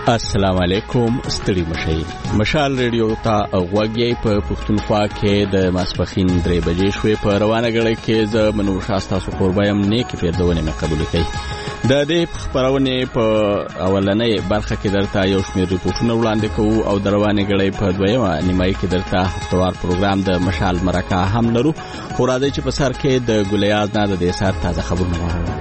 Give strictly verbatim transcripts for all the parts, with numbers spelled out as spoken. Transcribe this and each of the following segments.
السلام علیکم ستړي مشي مشال ریډیو ته غوږی په پښتونخوا کې د ماسپخین درې بجې شوې په روانه غړې کې ز منور شاستا سو قربایم نیک پیردونه مې قبول کړي د دې خبرونه په اولنې برخه کې درته یو شمېر ریپورتونه وړاندې کوو او د روانه غړې په دویمه نیمایي کې درته هفتوار پروګرام د مشال مرکه هم لرو خو راځي چې په سر کې د ګلیاز نه د دې سات تازه خبرونه واورو.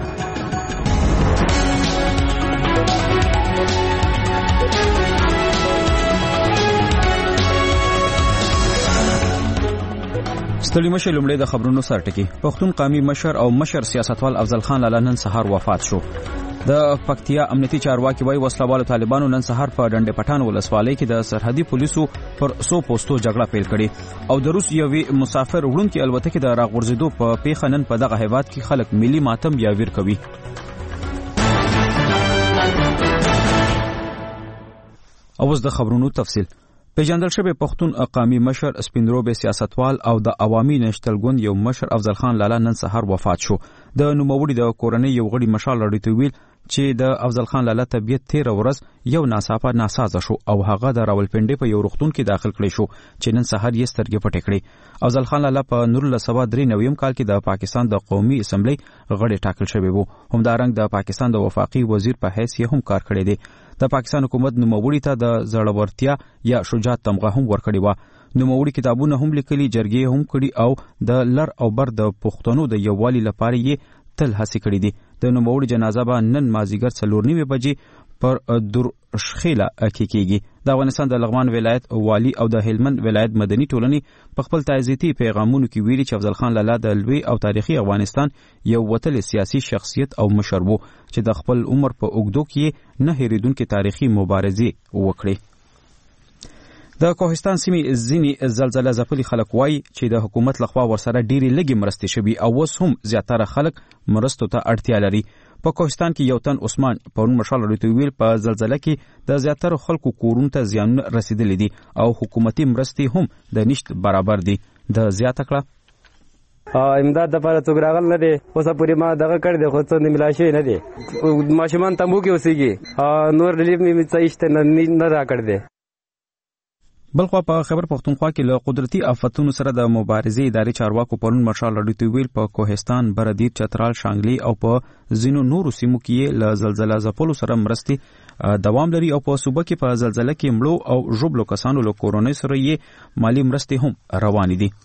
ستړي مشي لومړی د خبرونو سرټکی. پښتون قومي مشر او مشر سیاستوال افضل خان لالا نن سهار وفات شو. د پکتیا امنیتي چارواکي وایي وسلوالو طالبانو نن سهار په ډنډ پټان ولسوالۍ کې د سرحدي پولیسو پر سو پوسټو جګړه پیل کړې او د روس یوې مسافر وړونکي الوتکې د راغورځېدو په پیښه نن په دغه هیواد کې خلک ملي ماتم یا ویر کوي. اوس د خبرونو تفصیل. پیژندل شوی پښتون قومي مشر سپینروبه سیاستوال او د عوامي نشتل ګوند یو مشر افضل خان لالا نن سهار وفات شو. د نوموړي د کورنۍ یو غړي مشال لري ویل چې د افضل خان لالا طبيعت تیر ورځ یو ناڅاپه ناسازه شو او هغه د راولپنډي په یو روغتون کې داخل کړي شو چې نن سهار یې سترګې پټې کړې. افضل خان لالا په نور له سبا درې نویم کال کې د پاکستان د قومي اسمبلی غړي ټاکل شوی وو. همدارنګ د پاکستان د وفاقي وزیر په حیث یې هم کار کړی دی. د پاکستان حکومت نوموړي ته د زړورتیا یا شجاعت تمغه هم ورکړی و. نوموړي کتابونه هم لیکلي، جرګې هم کړي او د لر او بر د پښتنو د یووالي لپاره یې تل هڅې کړې دي. د نوموړي جنازه به نن مازیګر څلور نیمې بجې پر درشخیله کې کېږي. د افغانستان د لغمان ولایت والی او د هلمند ولایت مدني ټولنې په خپل تعزیتي پیغامونو کې ویلي چې افضل خان لالا د لوی او تاریخي افغانستان یو وتل سیاسي شخصیت او مشر وو چې د خپل عمر په اوږدو کې نه هېرېدونکې تاریخي مبارزې وکړې. د کوهستان سیمې ځینې زلزله ځپلي خلک وایي چې د حکومت لخوا ورسره ډېرې لږې مرستې شوي او اوس هم زیاتره خلک مرستو ته اړتیا لري. په کوهستان کې یو تن عثمان پرون مشال لري ویل په زلزله کې د زیاتره خلکو کورونو ته زیانونه رسیدلي دي او حکومتي مرستې هم د نشت برابر دي. د زیاته کړه امداد د لپاره څوک راغل نه دی، اوسه پورې ما دغه کړی دی خو څه نه ملا شوی نه دی. ماشومان تمبو کې اوسېږي، نور ریلیف مې څه ایسته نه راکړی دی. بلخوا په خیبر پښتونخوا کې له قدرتي آفتونو سره د مبارزې ادارې چارواکو پرون مارشال لري ویل په کوهستان، بردیر، چترال، شانګلي او په ځینو نورو سیمو کې له زلزلې ځپلو سره مرستې دوام لري او په صوبه کې په زلزلې کې مړو او ژوبلو کسانو له کورونې سره یې مالی مرستې هم روانې دي.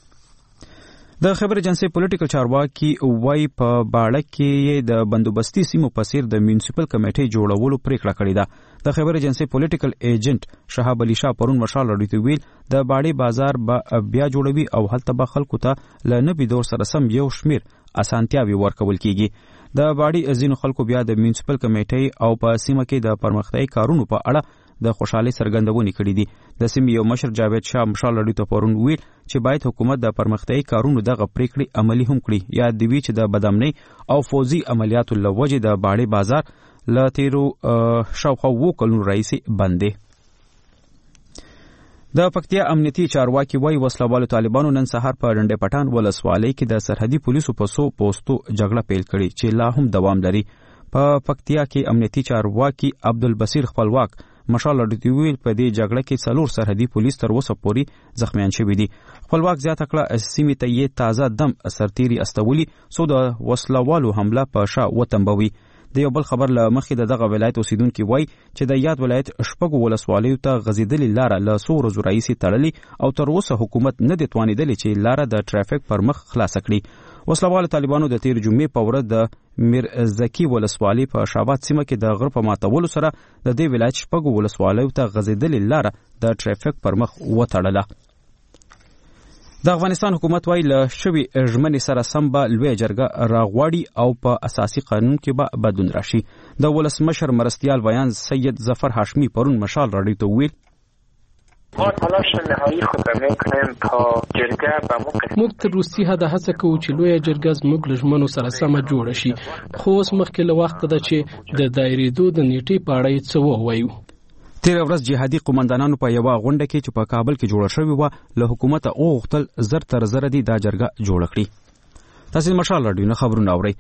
د خیبر ایجنسی پولیټیکل چارواکي وای په باړه کې د بندوبستي سیمو په څیر د میونسپل کمیټې جوړولو پریکړه کړې ده. د خیبر ایجنسی پولیټیکل ایجنټ شهاب علي شاه پرون مشال لري ویل د باړې بازار به بیا جوړوي او هلته به خلکو ته له نوي دور سره سم یو شمیر اسانتیاوي ورکول کیږي. د باړې ځینو خلکو بیا د میونسپل کمیټې او په سیمه کې د پرمختیايي کارونو په اړه د خوشحالي څرګندونې کړې دي. د سیمې یو مشر جاوید شاه مشال لري ته پرون ویل چې باید حکومت د پرمختیايي کارونو دغه پریکړې عملي هم کړي یا د وی چې د بدامنۍ او فوزي عملیاتو لوجه د باړې بازار له تیرو شاوخوا وو کلونو راهیسې بند دی. د پکتیا امنیتي چارواکي وایي وسلوالو طالبانو نن سهار په ډنډ پټان ولسوالۍ کې د سرحدي پولیسو په سو پوسټو جګړه پیل کړې چې لا هم دوام لري. په پکتیا کې امنیتي چارواکي عبدالبصیر خپلواک مشال لري ویل په دې جګړه کې څلور سرحدي پولیس تر اوسه پورې زخمیان شوي دي. خپلواک زیاته کړه سیمې ته یې تازه دم سرتیري استولي څو د وسلوالو حمله په شا وتنبوي. د یو بل خبر له مخې د دغه ولایت اوسیدونکي وایي چې د یاد ولایت شپږو ولسوالیو ته غځېدلې لاره له څو ورځو راهیسې تړلې او تر اوسه حکومت نه دی توانېدلی چې لاره د ټرافیک پر مخ خلاصه کړي. وسلوالو طالبانو د تیر جمعې په ورځ د میرزکي ولسوالۍ په شاباد سیمه کې د غره په ماتولو سره د دې ولایت شپږو ولسوالیو ته غځېدلې لاره د ټرافیک پر مخ وتړله. د افغانستان حکومت وایي له شوي ژمنې سره سم به لویه جرګه راغواړي او په اساسي قانون کې به بدلون راشي. د ولسمشر مرستیال ویان سید ظفر هاشمي پرون مشال راډیو ته ویل ما تلاش نهایی خود را میکنیم تا جرګه به موقع موږ تر روسي حده هڅه کوو چې لویه جرګه زموږ له ژمنو سره سمه جوړه شي، خو اوس مخکې له وخته ده چې د دایرېدو د نیټې په اړه یې څه ووایو. تیر ورځ جهادي قومندانانو په یوه غونډه کې چې په کابل کې جوړه شوې وه له حکومته وغوښتل زر تر زره دې دا جرګه جوړه کړي. تاسې مشال راډیو نه خبرونه اورئ.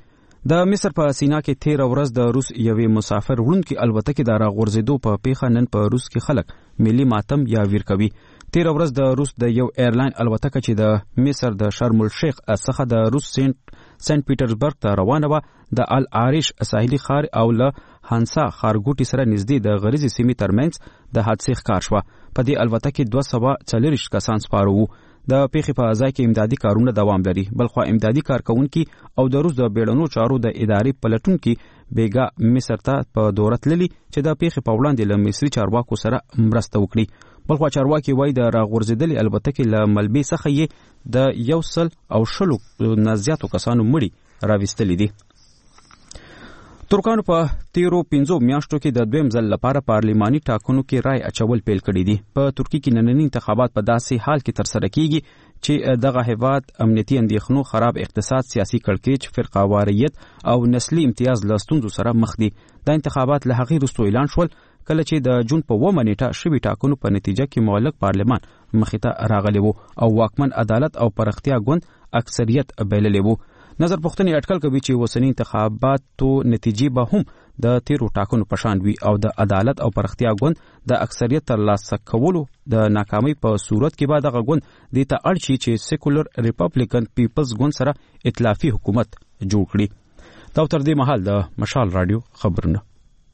د مصر په سینا کې تیر ورځ د روس یوې مسافر وړونکي الوتکې د راغورځېدو په پیښه نن په روس کې خلک ملي ماتم یا ویر کوي. تیر ورځ د روس د یو ایرلاین الوتکه چې د مصر د شرم الشیخ څخه د روس سنت سنت پیټرزبرګ ته روانه وه د العریش ساحلي ښار او له هانسا ښارګوټي سره نږدې د غریزي سیمې ترمنځ د حادثې ښکار شوه. په دې الوتکې دوه سوه څلرویشت کسان سپاره وو. د پیښې په ځای کې امدادي کارونه دوام لري. بلخوا امدادي کارکونکي او د روس د بیړنو چارو د ادارې پلټونکي بیګا مصر ته په دوره تللي چې د پیښې په وړاندې له مصري چارواکو سره مرسته وکړي. بلخوا چارواکي وایي د راغورځېدلې الوتکې له ملبې څخه یې د یو سل او شلو نه زیاتو کسانو مړي راویستلي دي. ترکانو په تیرو پنځو میاشتو کې د دویم ځل لپاره پارلماني ټاکنو کې رای اچول پیل کړي دي. په ترکیه کې ننني انتخابات په داسې حال کې ترسره کیږي چې دغه هیواد امنیتي اندېښنو، خراب اقتصاد، سیاسي کړکېچ، فرقه‌واریت او نسلي امتیاز له ستونزو سره مخ دي. دا انتخابات له هغې وروسته اعلان شول کله چې د جون په اوومه نیټه شوي ټاکنو په نتیجه کې معلق پارلمان مخې ته راغلی وو او واکمن عدالت او پرختیا ګوند اکثریت بللی وو. نظر پوښتنې اټکل کوي چې اوسني انتخاباتو نتیجې به هم د تیرو ټاکنو په شان وي او د عدالت او پرختیا ګوند د اکثریت ترلاسه کولو د ناکامۍ په صورت کې به دغه ګوند دې ته اړ شي چې سیکولر ریپبلیکن پیپلز ګوند سره ائتلافي حکومت جوړ کړي. دا تر دې مهال د مشال رادیو خبرونه.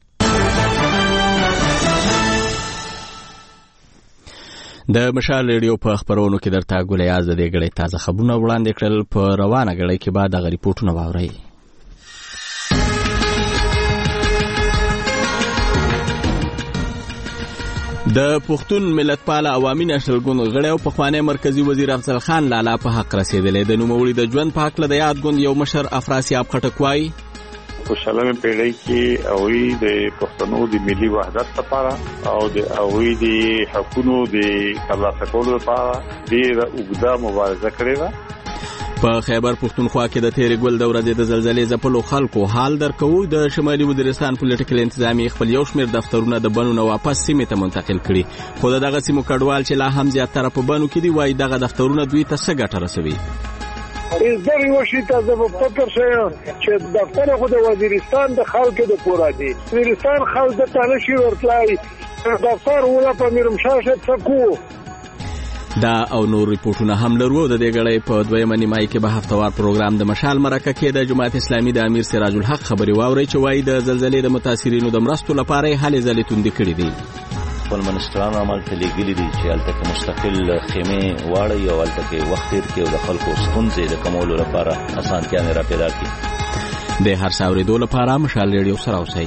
د مشال ریډیو په خبرونو کې درته ګولیاز د دې غړې تازه خبرونه وړاندې کړل. په روانه غړې کې بعد د ریپورتونه واورئ. د پښتون ملتپال عوامي نېشنل ګوند غړی او پخوانی مرکزی وزیر افضل خان لالا په حق رسېدلی. د نوموړي د ژوند په هکله د یاد ګوند یو مشر افراسیاب خټک وایي په شلمه پیړۍ کې هغوی د پښتنو د ملي وحدت لپاره او د هغوی د حقونو د ترلاسه کولو لپاره ډېره اوږده مبارزه کړې ده. په خیبر پښتونخوا کې د تیرې ګل د ورځې د زلزلې ځپلو خلکو حال درکوو. د شمالي وزیرستان پولیټیکل انتظامیې خپل یو شمېر دفترونه د بنو نه واپس سیمې ته منتقل کړي، خو د دغه سیمو کډوال چې لا هم زیاتره په بنو کې دي وایي دغه دفترونه دوی ته څه ګټه رسوي. ازدر یو شي ته زه په فکر شیم چې دفتر خو د وزیرستان د خلکو د پوره دي. وزیرستان خلک د ته نشي ورتلای، دفتر ولا په میرمشاه څه کو. دا او نور ریپورتونه هم لرو. د دې غړې په دویمه نیمایي کې به هفتوار پروګرام د مشال مرکه کې د جماعت اسلامي د امیر سراج الحق خبري واوري چې وایي د زلزلې د متاثرینو د مرستو لپاره هلې ځلې توندې کړې دي. خپل منسټران عمل ته لېږلي دي چې هلته کې مستقل خیمې واړوي او هلته کې وخت تېر کړي او د خلکو ستونزې د کمولو لپاره اسانتیاوې را پیدا کړي. د هر څه اورېدو لپاره مشال ریډیو سره اوسئ.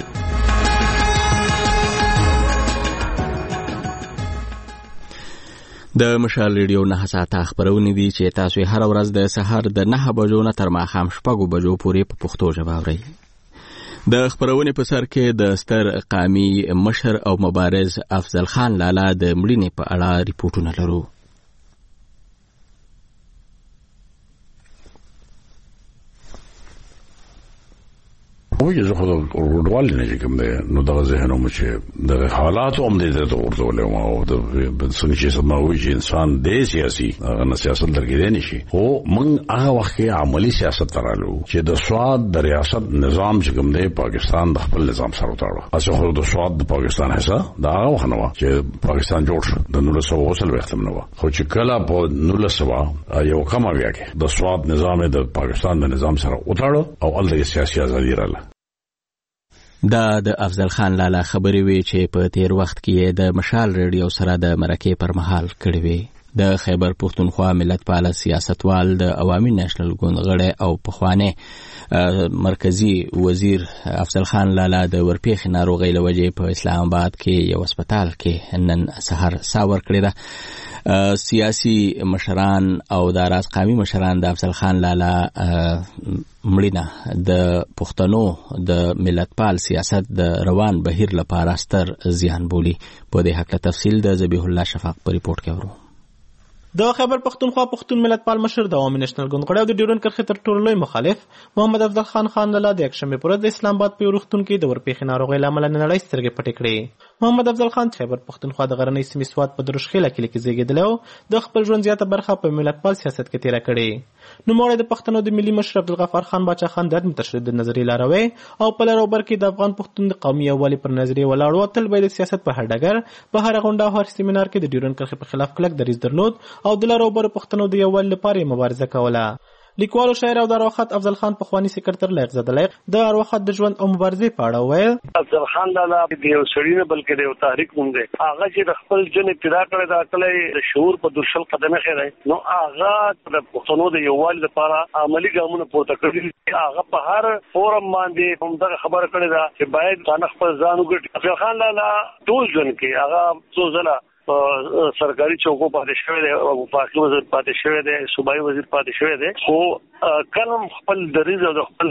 د مشال ریډیو نه ساعته خبرونه دي چې تاسو هر ورځ د سحر د نه بجو نه تر ماښام شپږو بجو پورې په پښتو ژبه اورئ. د خبرونې په سر کې د ستر قامي مشر او مبارز افضل خان لالا د مړینې په اړه ریپورتونه لرو. وایي زه خو د ورډوالي نه چې کوم دی نو دغه ذهنوم چې دغه حالاتو هم دې ته ورځولی وم او د څنګه چې زما وایي چې انسان دی سیاسي هغه نه سیاست درکېدی نه شي. خو موږ هغه وخت کې عملي سیاست ته رالو چې د سواد د ریاست نظام چې کوم دی پاکستان د خپل نظام سره وتاړه. هسې خو د سواد د پاکستان حصه د هغه وخت نه وه چې پاکستان جوړ شو د نولس سوه اوه څلوېښت نه وه. خو چې کله په نولس سوه یو کم اویا کې د سواد نظام د پاکستان د نظام سره وتاړه او هلته یې سیاسي ازادي راغله. دا د افضل خان لالا خبرې وي چې په تیر وخت کې د مشال ریډیو سره د مرکې پر مهال کړې وي. د خیبر پښتونخوا ملتپال سیاستوال د عوامي نېشنل ګوند غړی او پخوانی مرکزی وزیر افضل خان لالا د ورپېښې ناروغۍ له وجې په اسلام آباد کې یو هسپتال کې نن سهار ساه ورکړې ده. سیاسي مشران او د راز قامي مشران د افضل خان لالا مړینه د پښتنو د ملتپال سیاست د روان بهیر لپاره ستر زیان بولي. په دې هکله تفصیل د ذبیح الله شفاق په ریپورت کې اورو. د خیبر پښتونخوا پښتون ملتپال مشر د عوامي نېشنل ګوند غړی او د ډیورنډ کرښې تر ټولو لوی مخالف محمد افضل خان خان لالا د یکشنبې په ورځ د اسلام آباد په یو روغتون کې د ورپېښې ناروغۍ له امله نننۍ سترګې پټې کړې. محمد افضل خان خیبر پښتونخوا د غرنۍ سیمې سوات په دروشخیله کلي کې زیږېدلی او د خپل ژوند زیاته برخه په ملتپال سیاست کې تېره کړې. نوموړی د پښتنو د ملي مشر عبدالغفار خان باچا خان د متشدد نظریې لاروی او په لر او بر کې د افغان پښتون د قومي یووالي پر نظریې ولاړ و. تل به د سیاست په هر ډګر په هر غونډه او هر سیمینار کې د ډیورنډ کرښې په خلاف کلک دریځ درلود او د لر او بر پښتنو د یووالي لپاره مبارزه کوله. لیکوال او شاعر او د ارواښاد افضل خان پخوانی سکرټر لایق زاده لایق د ارواښاد د ژوند او مبارزې په اړه وویل. افضل خان لالا د یو سړي نه بلکې د یو تحریک نوم دی. هغه چې د خپل جن ابتدا کړی دا کله د شعور په درشل قدمه خېری نو هغه د پښتنو د یووالي لپاره عملی ګامونه پورته کړي. هغه په هر فورم باندې هم دا خبره کړې ده چې باید ځان خپل ځان وګټي. افضل خان لالا ټول ژوند کې هغه څو ځله سرکاري چوکو پاتې شوی دی او وفاقي وزیر پاتې شوی دی, صوبایي وزیر پاتې شوی دی, خو کلم خپل دریځ او خپل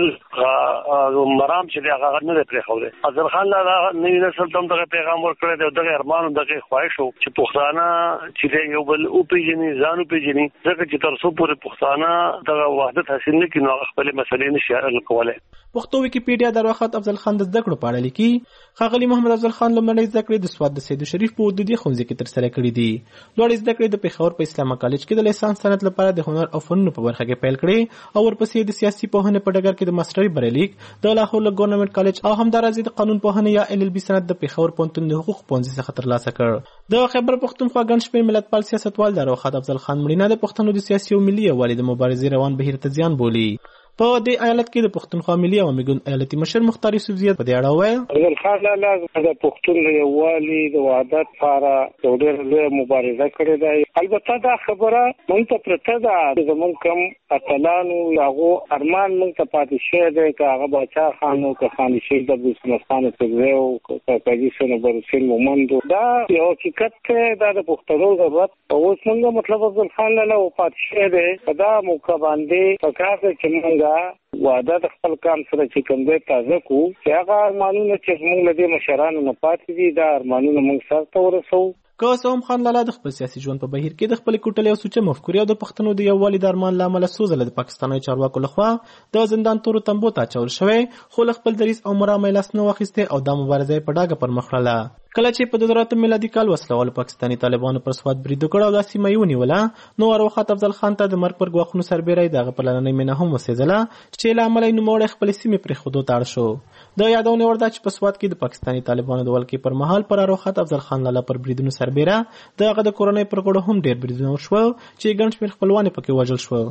مرام چې دی هغه نه پرېښودی. افضل خان لالا نوي نسل ته هم دغه پیغام ورکړی دی او دغه ارمان او دغه خواهش و چې پښتانه چې دی یو بل وپېژني, ځان وپېژني, ځکه چې تر څو پورې پښتانه دغه وحدت حاصل نه کړي نو هغه خپلې مسلې نشي حل کولی. پښتو ویکیپیډیا د ارواښاد افضل خان د زده کړو په اړه لیکي. ښاغلي محمد افضل خان لومړنۍ زده کړې د سوات د سید شریف په حدودي ښوونځي کې ترسره کړې دي. لوړې زده کړې د پېښور په اسلاما کالج کې د لیسانس سند لپاره د هنر او فنونو په برخه کې پیل کړې او ورپسې د سیاسي پوهنې په ډګر کې د ماسټري بریلیک د لاهور له ګورنمنت کالج او همدارنګه د قانون پوهنې یا ال ال بي سند د پېښور پوهنتون د حقوق پوهنځي څخه ترلاسه کړ. د خیبر پښتونخوا ګڼ شمېر ملتپال سیاستوال د ارواښاد افضل خان مړینه د پښتنو د سیاسي او ملي یووالي د مبارزې روان بهیر ته زیان بولي. په دې ایالت کې د پښتونخوا ملي عوامي ګوند ایالتي مشر مختار یوسفزي په دې اړه وویل. افضل خان لالا د پښتون د یووالي د وحدت لپاره یو ډېره لویه مبارزه کړې ده. البته دا خبره موږ ته پرته ده زموږ کوم اتلانو هغو ارمان موږ ته پاتې شوی دی, که هغه باچا خان او که خانشیر د عبدالصمد ترزی او که قاضي صنوبر حسین مومند. دا یو حقیقت دی, دا د پښتنو ضرورت. اوس موږ مطلب افضل خان لالا وفات شوی دی, په دا موقع باندې پکار ده چې موږ وعده د خپل کام سره چې کوم دی تازه کړو, چې هغه ارمانونه چې موږ له دې مشرانو نه پاتې دي دا ارمانونه موږ سرته ورسوو. که څه هم خان لالا د خپل سیاسي ژوند په بهیر کې د خپلې کوټلې او سوچه مفکورې او د پښتنو د یووالي د ارمان له امله څو ځله د پاکستاني چارواکو لخوا د زندان تورو تنبو ته اچول شوی, خو له خپل دریځ او مرام یې لاس نه واخیستی او دا مبارزه یې په ډاګه پر مخ وړله. کله چې په دوه زره میلادي کال وسلوالو پاکستاني طالبانو پر سوات برید وکړ او دا سیمه یې ونیوله, نو ارواښاد افضل خان ته د مرګ پر ګواښونو سربیری د هغه پلاننۍ مینه هم وسېځله چې له امله یې نوموړی خپلې سیمې پرېښودو ته اړ شو. د یادونې وړ ده چې په سوات کې د پاکستاني طالبانو د ولکې پر مهال پر ارواښاد افضل خان لالا پر بریدونو سربیره د هغه د کورنۍ پر غړو هم ډېر بریدونه وشول چې ګڼ شمېر خپلوان یې پکې وژل شول.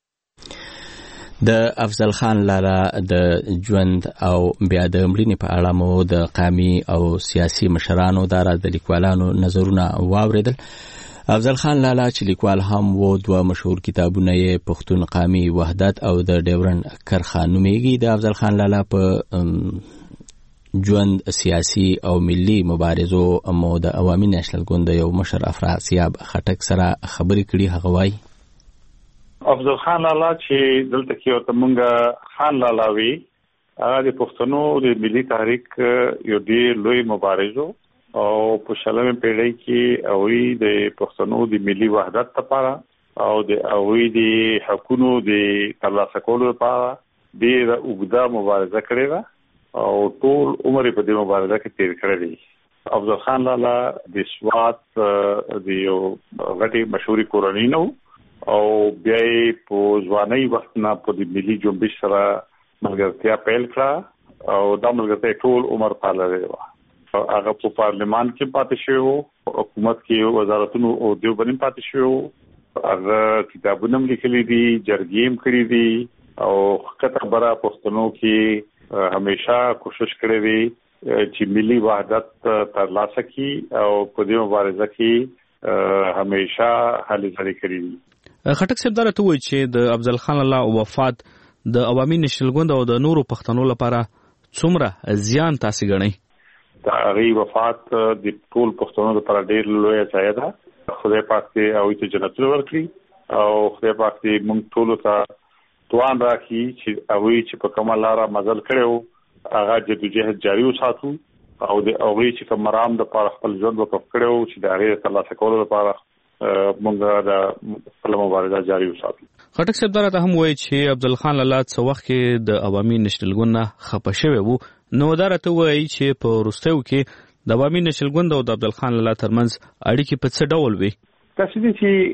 د افضل خان لالا د ژوند او بیا د مړینې په اړه مو د قامي او سیاسي مشرانو د راز د لیکوالانو نظرونه واوریدل. افضل خان لالا چې لیکوال هم و, دوه مشهور کتابونه یې پښتون قامي وحدت او د ډیورنډ کرښه نومیږي. د افضل خان لالا په ژوند سیاسي او ملي مبارزو مو د عوامي نېشنل ګوند یو مشر افراسیاب خټک سره خبرې کړي. هغه وایي افضل خان لالا چې دلته کې ورته مونږه خان لالا وی, هغه د پښتنو د ملي تحریک یو ډېر لوی مبارز او په شلمه پیړۍ کې هغوی د پښتنو د ملي وحدت لپاره او د هغوی د حقونو د ترلاسه کولو لپاره ډېره اوږده مبارزه کړې ده او ټول عمر په دې مبارزه کې تیر کړی دی. افضل خان لالا د سوات د یو غټي مشهوري کورنۍ نه او بیا یې په ځوانۍ وخت نه په د ملي جنبش سره ملګرتیا پیل کړه او دا ملګرتیا ټول عمر پاللې وه. هغه په پارلمان کې پاتې شوی و, حکومت کې وزارتونو او دیوبند پاتې شوی و, هغه کتابونه هم لیکلي دي, جرګې هم کړي دي او ښکته خبره پښتنو کې همیشه کوشش کړی دی چې ملي وحدت ترلاسه کړي او په دې مبارزه کې همیشه هلې ځلې کړي دي. خټک صاحب دا راته وایي چې د افضل خان لالا وفات د عوامي نېشنل ګوند او د نورو پښتنو لپاره څومره زیان تاسې ګڼئ؟ د هغې وفات د ټول پښتنو لپاره ډېر لویه ضایعه ده. خدای پاک دې هغوی ته جنتونه ورکړي او خدای پاک دې موږ ټولو ته توان راکړي چې هغوی چې په کومه لاره مزل کړی و هغه جدوجهد جاري وساتو او د هغوی چې کوم مرام دپاره خپل ژوند وقف کړی و چې د هغې د ترلاسه کولو لپاره مونږه د خپل مبارزه جاري وساتو. خټک صاحب دا راته هم وایي چې عبدال خان لالا څه وخت کې د عوامي نېشنل ګوند نه خفه شوی و, نو دا راته وایي چې په وروستیو کې د عوامي نېشنل ګوند او د عبدال خان لالا ترمنځ اړیکې په څه ډول وي؟ داسې دي چې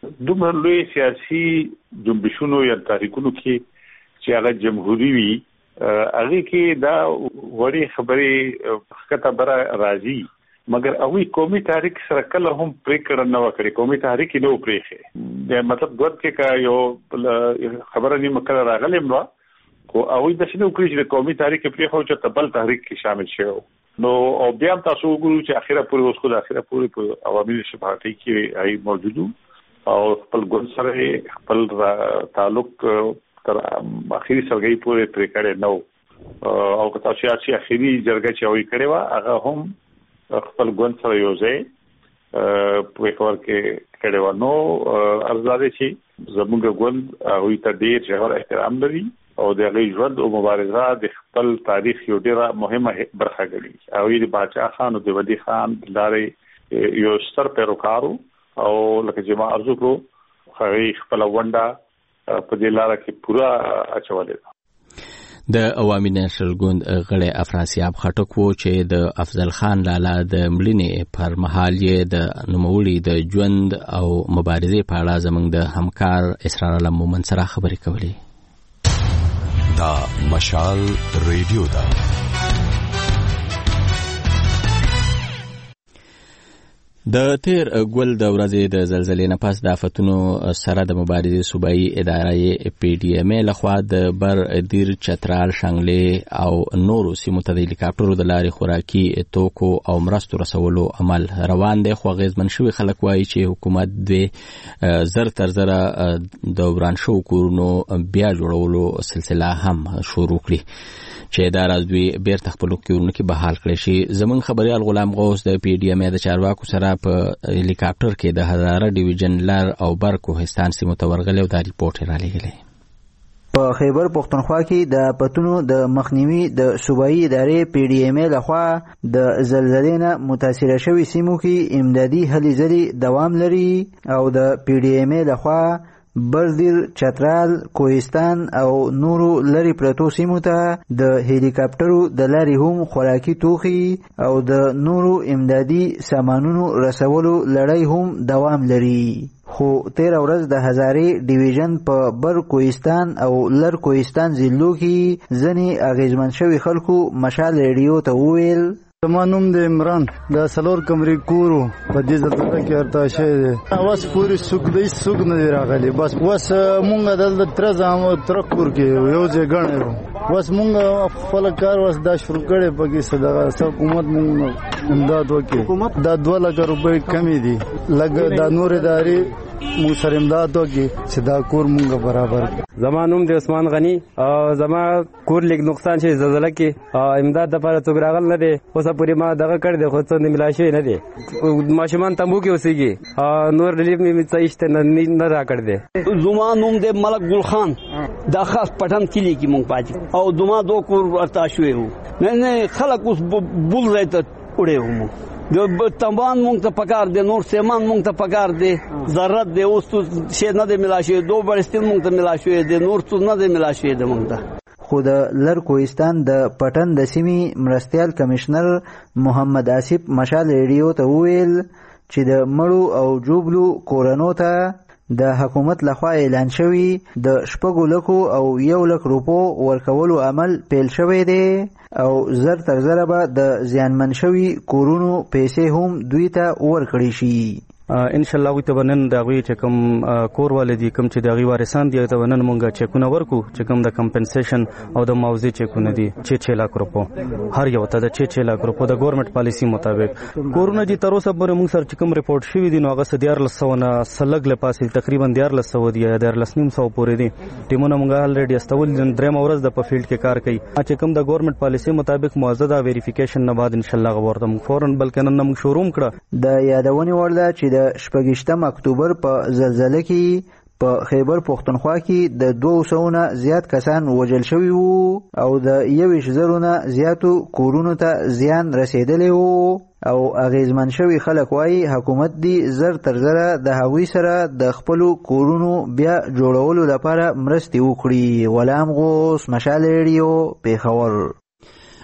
دومره لوی سیاسي جنبشونو یا تحریکونو کې چې هغه جمهوریت وي هغه کې دا وړي خبرې حقیقت بره راځي مګر اوی قومي تحریک سره کله هم پریکړه نه وکړي قومي تحریک نه وپریخه د مطلب ګوت کې کا یو خبره نیمه کړه راغلی نو او اوی د شنو کړی چې قومي تحریک پریخه چې تبل تحریک کې شامل شوی نو او بیا تاسو وګورئ چې اخیره پورې اوس خو د اخیره پورې په عوامي شفاعتي کې ای موجودو او خپل ګوند سره خپل تعلق تر اخیری سرګي پورې پرې کړي نو او که تاسو چې اخیری جرګه چې وی کړي وا هغه هم خپل ګوند سره یو ځای په کور کې کړي و نو ارزاده چې زموږ ګوند او ته ډیر ژور احترام لري او د غي ژوند او مبارزه د خپل تاریخ یو ډیره مهمه برخه ګڼي او د باچا خان او د ودی خان لارې یو ستر پیروکارو او لکه چې ما ارزو کړو خو خپل ونده په دې لار کې پورا اچولې د عوامي نېشنل ګوند غړي افراسیاب خټک وو چې د افضل خان لالا د مړینې پر مهال یې د نوموړي د ژوند او مبارزې په اړه زموږ د همکار اسرار الله مومن سره خبرې کولې دا مشال ریډیو دا د تیر ګل د ورځې د زلزلې نه پس د آفتونو سره د مبارزې صوبایي ادارې پی ډي ایم لخوا د بر دیر چترال شانګلې او نورو سیمو ته د هلیکاپټرو د لارې خوراکي توکو او مرستو رسولو عمل روان دی خو اغیزمن شوي خلک وایي چې حکومت د زر تر زره د وران شوو کورونو بیا جوړولو سلسله هم شروع کړي چې دا راز دوی بیرته خپل کورونو کې بحال کړي شي زمون خبريال غلام غوث د پی ډي ایم د چارواکو سره په هلیکاپټر کې د هزاره ډیویژن لار او بر کوهستان سیمو ته ورغلي او دا ریپورت را لېږلی په خیبر پختونخوا کې د پتونو د مخنیوي د صوبایي ادارې پی ډي ایم لخوا د زلزلې نه متاثره شوي سیمو کې امدادي هلې ځلې دوام لري او د پی ډي ایم لخوا بردیر چترال کوهستان او نورو لری پرتو سیمو ته د هلیکاپټرو د لارې هم خوراکي توخي او د نورو امدادي سامانونو رسولو لړۍ هم دوام لري خو تیر ورځ د هزارې ډیویژن په بر کوهستان او لر کوهستان ضلعو کې ځنې اغیزمن شوي خلکو مشال ریډیو ته وویل زما نوم د عمران د سلور کمرې کورو په دې زلزله کې ارتا شوی دی اوس پوری سوق دی سوق نه راغلی بس اوس مونږ دلته تر ځامو تر کور کې یو ځای غنړو اوس مونږ خپل کار اوس دا شروع کړي په کې صدقه حکومت مونږ امداد وکړي حکومت دا دوه لک روپۍ کمی دي لګ دا نور ادارې مو سره امداد وکړي چې دا کور مونږ برابر زما نوم د عثمان غنی او زما کور لیک نقصان شي زلزله کې امداد د لپاره څوک راغل نه دی اوس پوری ما دغه کړ دی خو څه نه ملاشي نه دی ماشومان تمبو کې اوسېږي نور ریلیف می څه نه را کړ دی زما نوم د ملک ګل خان د خاص پټن کلی کې مونږ پاتې او زما دو کور ورتا شوی وو نه نه خلک اوس بول راته وړي وو د تمبان مونږ ته پکار دی نور سیمان مونږ ته پکار دی ضرورت دی اوس شي نه دی ملاشي دو برستین مونږ ته ملاشي دی نور څه نه دی ملاشي دی مونږ ته خو د لر کوهستان د پټن د سیمې مرستیال کمشنر محمد آصف مشال ریډیو ته وویل چې د مړو او جوبلو کورونو ته د حکومت لخوا اعلان شوی د شپږو لکو او یو لک روپو ورکولو عمل پیل شوی دی او زر تر زره به د زیانمن شوي کورونو پیسې هم دوی ته ورکړي شي ان شاء الله ته بنن دا غوي چې کوم کور والدي کوم چې دا غي وارثان دي ته بنن مونږه چکونه ورکو چې کوم د کمپنسیشن او د معاوضه چکونه دي چې چھ لک روپو هر یو ته د چھ چھ لک روپو د ګورنمنت پالیسی مطابق کورونه دي تر اوسه پورې مونږ سره چې کوم ریپورت شوی دي نو هغه سديار لسونه سلګ له پاسې تقریبا دیار لسو دي د لسنیم سو پورې دي ټیمونه مونږه الریډي استول درې مورز د په فیلډ کې کار کوي چې کوم د ګورنمنت پالیسی مطابق موازده ویریفیکیشن نه بعد ان شاء الله ورته فورن بلکې نن موږ شروع کړه د یادونې وړ ده چې د شپږشتم اکتوبر په زلزلې کې په خیبر پختونخوا کې د دوه سوو نه زیات کسان وژل شوي وو او د یویشت زرو نه زیاتو کورونو ته زیان رسیدلی وو او اغیزمن شوي خلک وایي حکومت دی زر تر زره د هغوی سره د خپلو کورونو بیا جوړولو لپاره مرستې وکړي. غلام غوث، مشال ریډیو، پیښور.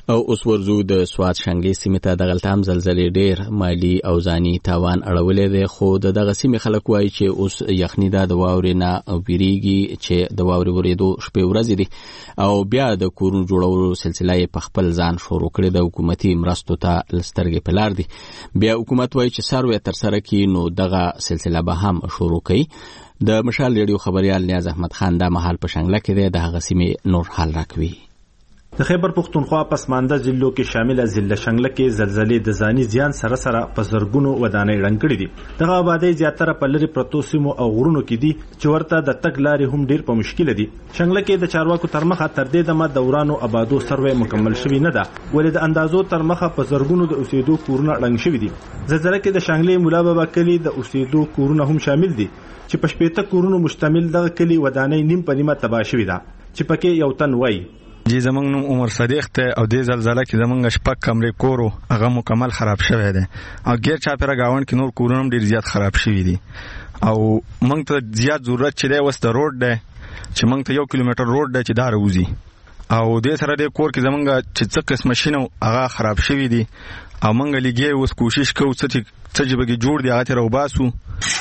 او اوس ورزو د سواد شنګي سیمه ته د غلطام زلزلې ډیر مالی او ځاني تاوان اړولې ده خو د دغه سیمه خلک وایي چې اوس یخني ده د واورې نه ویریږي چې د واورې ورېدو شپې ورځې دي او بیا د کورونو جوړولو سلسله په خپل ځان شروع کړې ده حکومتي مرستو ته لسترګې په لار دي بیا حکومت وایي چې سروې تر سره کې نو دغه سلسله به هم شروع کړي د مشال ریډیو خبريال نیاز احمد خان د محل په شنګله کې ده د هغه سیمه نور حال راکوي د خیبر پختونخوا پسمانده ضلعو کې شامل ضلع شنګله کې زلزلې د ځاني زیان سره سره په زرګونو ودانۍ رنګ کړي دي دغه آبادی زیاتره په لری پروتو سیمو او غرونو کې دي چې ورته د تګ لارې هم ډیر په مشکل دي شنګله کې د چارواکو تر مخه تر دې دمه دورانو آبادو سروې مکمل شوی نه ده ولې د اندازو تر مخه په زرګونو د اوسېدو کورونه رنګ شوی دي زلزلې کې د شنګلې مولا بابا کلی د اوسېدو کورونه هم شامل دي چې په شپېته کورونو مشتمل دغه کلی ودانۍ نیم په نیمه تباه شوی ده چې پکې یو تن وای جی زمنګ نوم عمر صدیق ته او د زلزلې کې زمنګ شپږ کمرې کورو هغه مکمل خراب شوی دی او غیر چاپیره گاوند کې نور کورونه ډیر زیات خراب شوی دي او موږ ته زیات ضرورت چې دی وسته روډ دی چې موږ ته یو کیلومتر روډ دی چې دا راوځي او د سره د کور کې زمنګ چې څه قسم ماشينو هغه خراب شوی دي او موږ لګي اوس کوشش کوو چې څه جبګي جوړ دی هغه راو باسو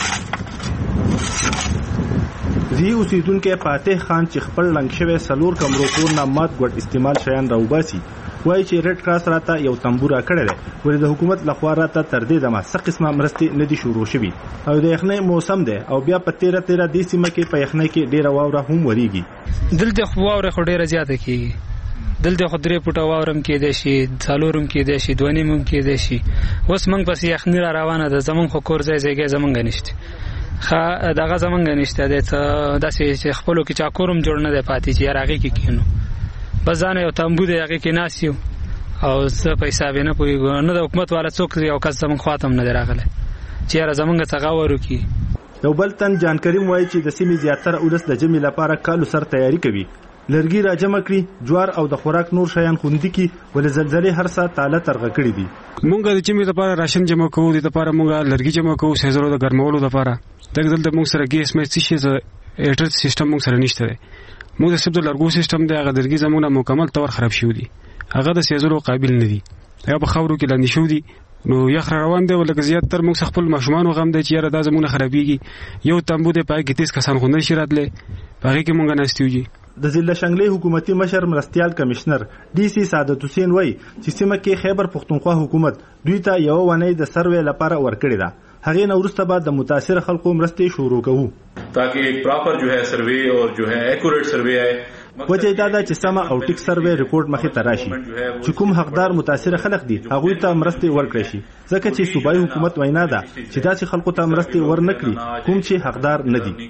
زی اوسیدونکو فاتح خان چې خپل لنګ شوی سلور کمرو کور نه مات ګډ استعمال شیان راوباسي وایي چې ریډ کراس راته یو تنبوره کړی دی ولې د حکومت لخوا راته تر دې دمه څه قسمه مرستې نه دي شروع شوي او د یخنۍ موسم دی او بیا په تیره تیره دې سیمه کې په یخنۍ کې ډیره واوره هم وریږي دلته خو واوره خو ډیره زیاته کېږي دلته خو درې فوټه واورم کېدی شي څلورم کېدی شي دوه نیم هم کېدی شي اوس موږ پسې یخنۍ را روانه ده زموږ خو کور ځای ځایګی زموږ نشته خا دغه زمونږ نشته د داسې چې خپلو کې چا کورم جوړ نه دی پاتې چې یار هغې کې کینو بس ځان یو تمبو دی هغې کې ناست یو او څه په حساب یې نه پوهېږو نه د حکومت والا څوک یو کس زمونږ خوا ته هم نه دی راغلی چې یاره زمونږ څه غور وکړي یو بل تن جان کریم وایي چې د سیمې زیاتره ولس د جمعې لپاره کالو سر تیاری کوي لرګي را جمع کړي جوار او د خوراک نور شیان خوندي کړي ولې زلزلې هر څه تاله ترغه کړي دي مونږ د جمعې لپاره راشن جمع کوو د لپاره مونږ لرګي جمع کوو سیزرو د ګرمولو لپاره دغه دلته موږ سره ګیس مې څه شي ز ایټر سیستم موږ سره نشته دی موږ د سب د لرګو سیستم دی هغه درګي زمونه مکمل تور خراب شو دي هغه د سیزرو قابل نه دي هغه په خاورو کې لاندې شو دي نو یخ روان دی ولکه زیات تر موږ خپل ماشومان غم دی چې یاره دا زمونه خرابېږي یو تمبو دی پای کې تیس کسان خوندل شي راتله هغه کې مونږ ناستیوږي د ضلع شنګلې حکومتي مشر مرستيال کمشنر ډي سي سعادت حسین وای چې سیمه کې خیبر پختونخوا حکومت دوی ته یو ونې د سروې لپاره ورکړی ده هغه نو ورسته بعد د متاثر خلکو مرستې شروع کوو تاکہ ایک پراپر جو ہے سروے اور جو ہے ایکوریٹ سروے ہے وجه دا ده چې سم او ټیک سروې ریپورت مخې ته راشي چې کوم حقدار متاثر خلک دي هغه ته مرستې ورکړي شي ځکه چې صوبایي حکومت وینا ده چې داسې خلکو ته مرستې ورنکړي کوم چې حقدار نه دي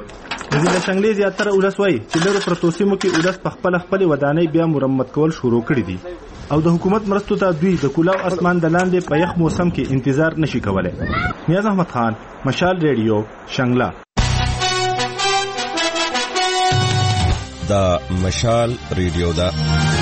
د ضلع شنګلې زیاتره ولس وایي چې لرو پروتوسیمو کې ولس په خپل خپل ودانۍ بیا مرمت کول شروع کړي دي او د حکومت مرستو ته دوی د کولاو اسمان د لاندې په یخ موسم کې انتظار نشي کولای نیاز احمد خان مشال ریډیو شنګلا دا مشال ریډیو دا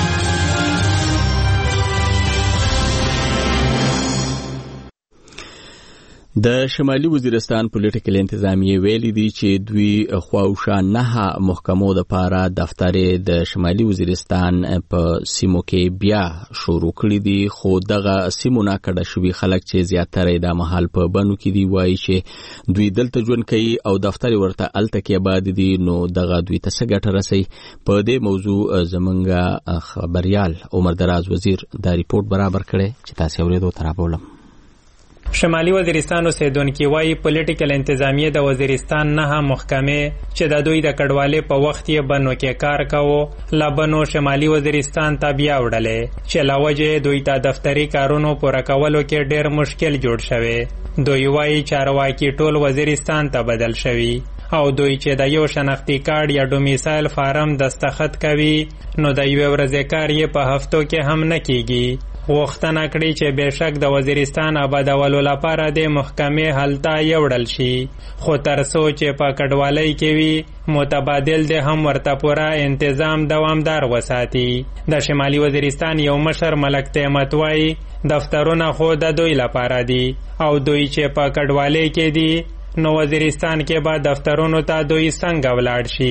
د شمالي وزیرستان پولیټیکل انتظامیه ویلي دي چې دوی خواوشا نه محکمو د پاره دفترې د شمالي وزیرستان په سیمو کې بیا شروع کړي دي خو دغه سیمو نه کډه شوي خلک چې زیاتره د محل په بنو کې دي وایي چې دوی دلته ژوند کوي او دفتر ورته الته کې آباد دي نو دغه دوی ته څه ګټه رسي په دې موضوع زمونږ خبريال عمر دراز وزیر دا ریپورت برابر کړي چې تاسو اورېدو ترابولم شمالي وزیرستان اوسیدونکي وایي پولیټیکل انتظامیه د وزیرستان نه محکمې چې د دوی د کډوالۍ په وخت یې بنو کې کار کوو لا بنو شمالي وزیرستان ته بیا وړلې چې لا وجې دوی ته دفتري کارونو پوره کولو کې ډېر مشکل جوړ شوی دوی وایي چارواکي ټول وزیرستان ته بدل شوي او دوی چې د یو شناختی کارت یا ډومیسایل فارم دستخط کوي نو د یوې ورځې کار یې په هفتو کې هم نه کیږي غوښتنه کړې چې بېشک د وزیرستان آبادولو لپاره د محکمې هلته یوړل شي خو تر څو چې په کډوالۍ کې وي متبادل د هم ورته پوره انتظام دوامدار وساتي د شمالي وزیرستان یو مشر ملک تهمت وایي دفترونه خو د دوی لپاره دي او دوی چې په کډوالۍ کې دي نو وزیرستان کې به دفترونو ته دوی څنګه ولاړ شي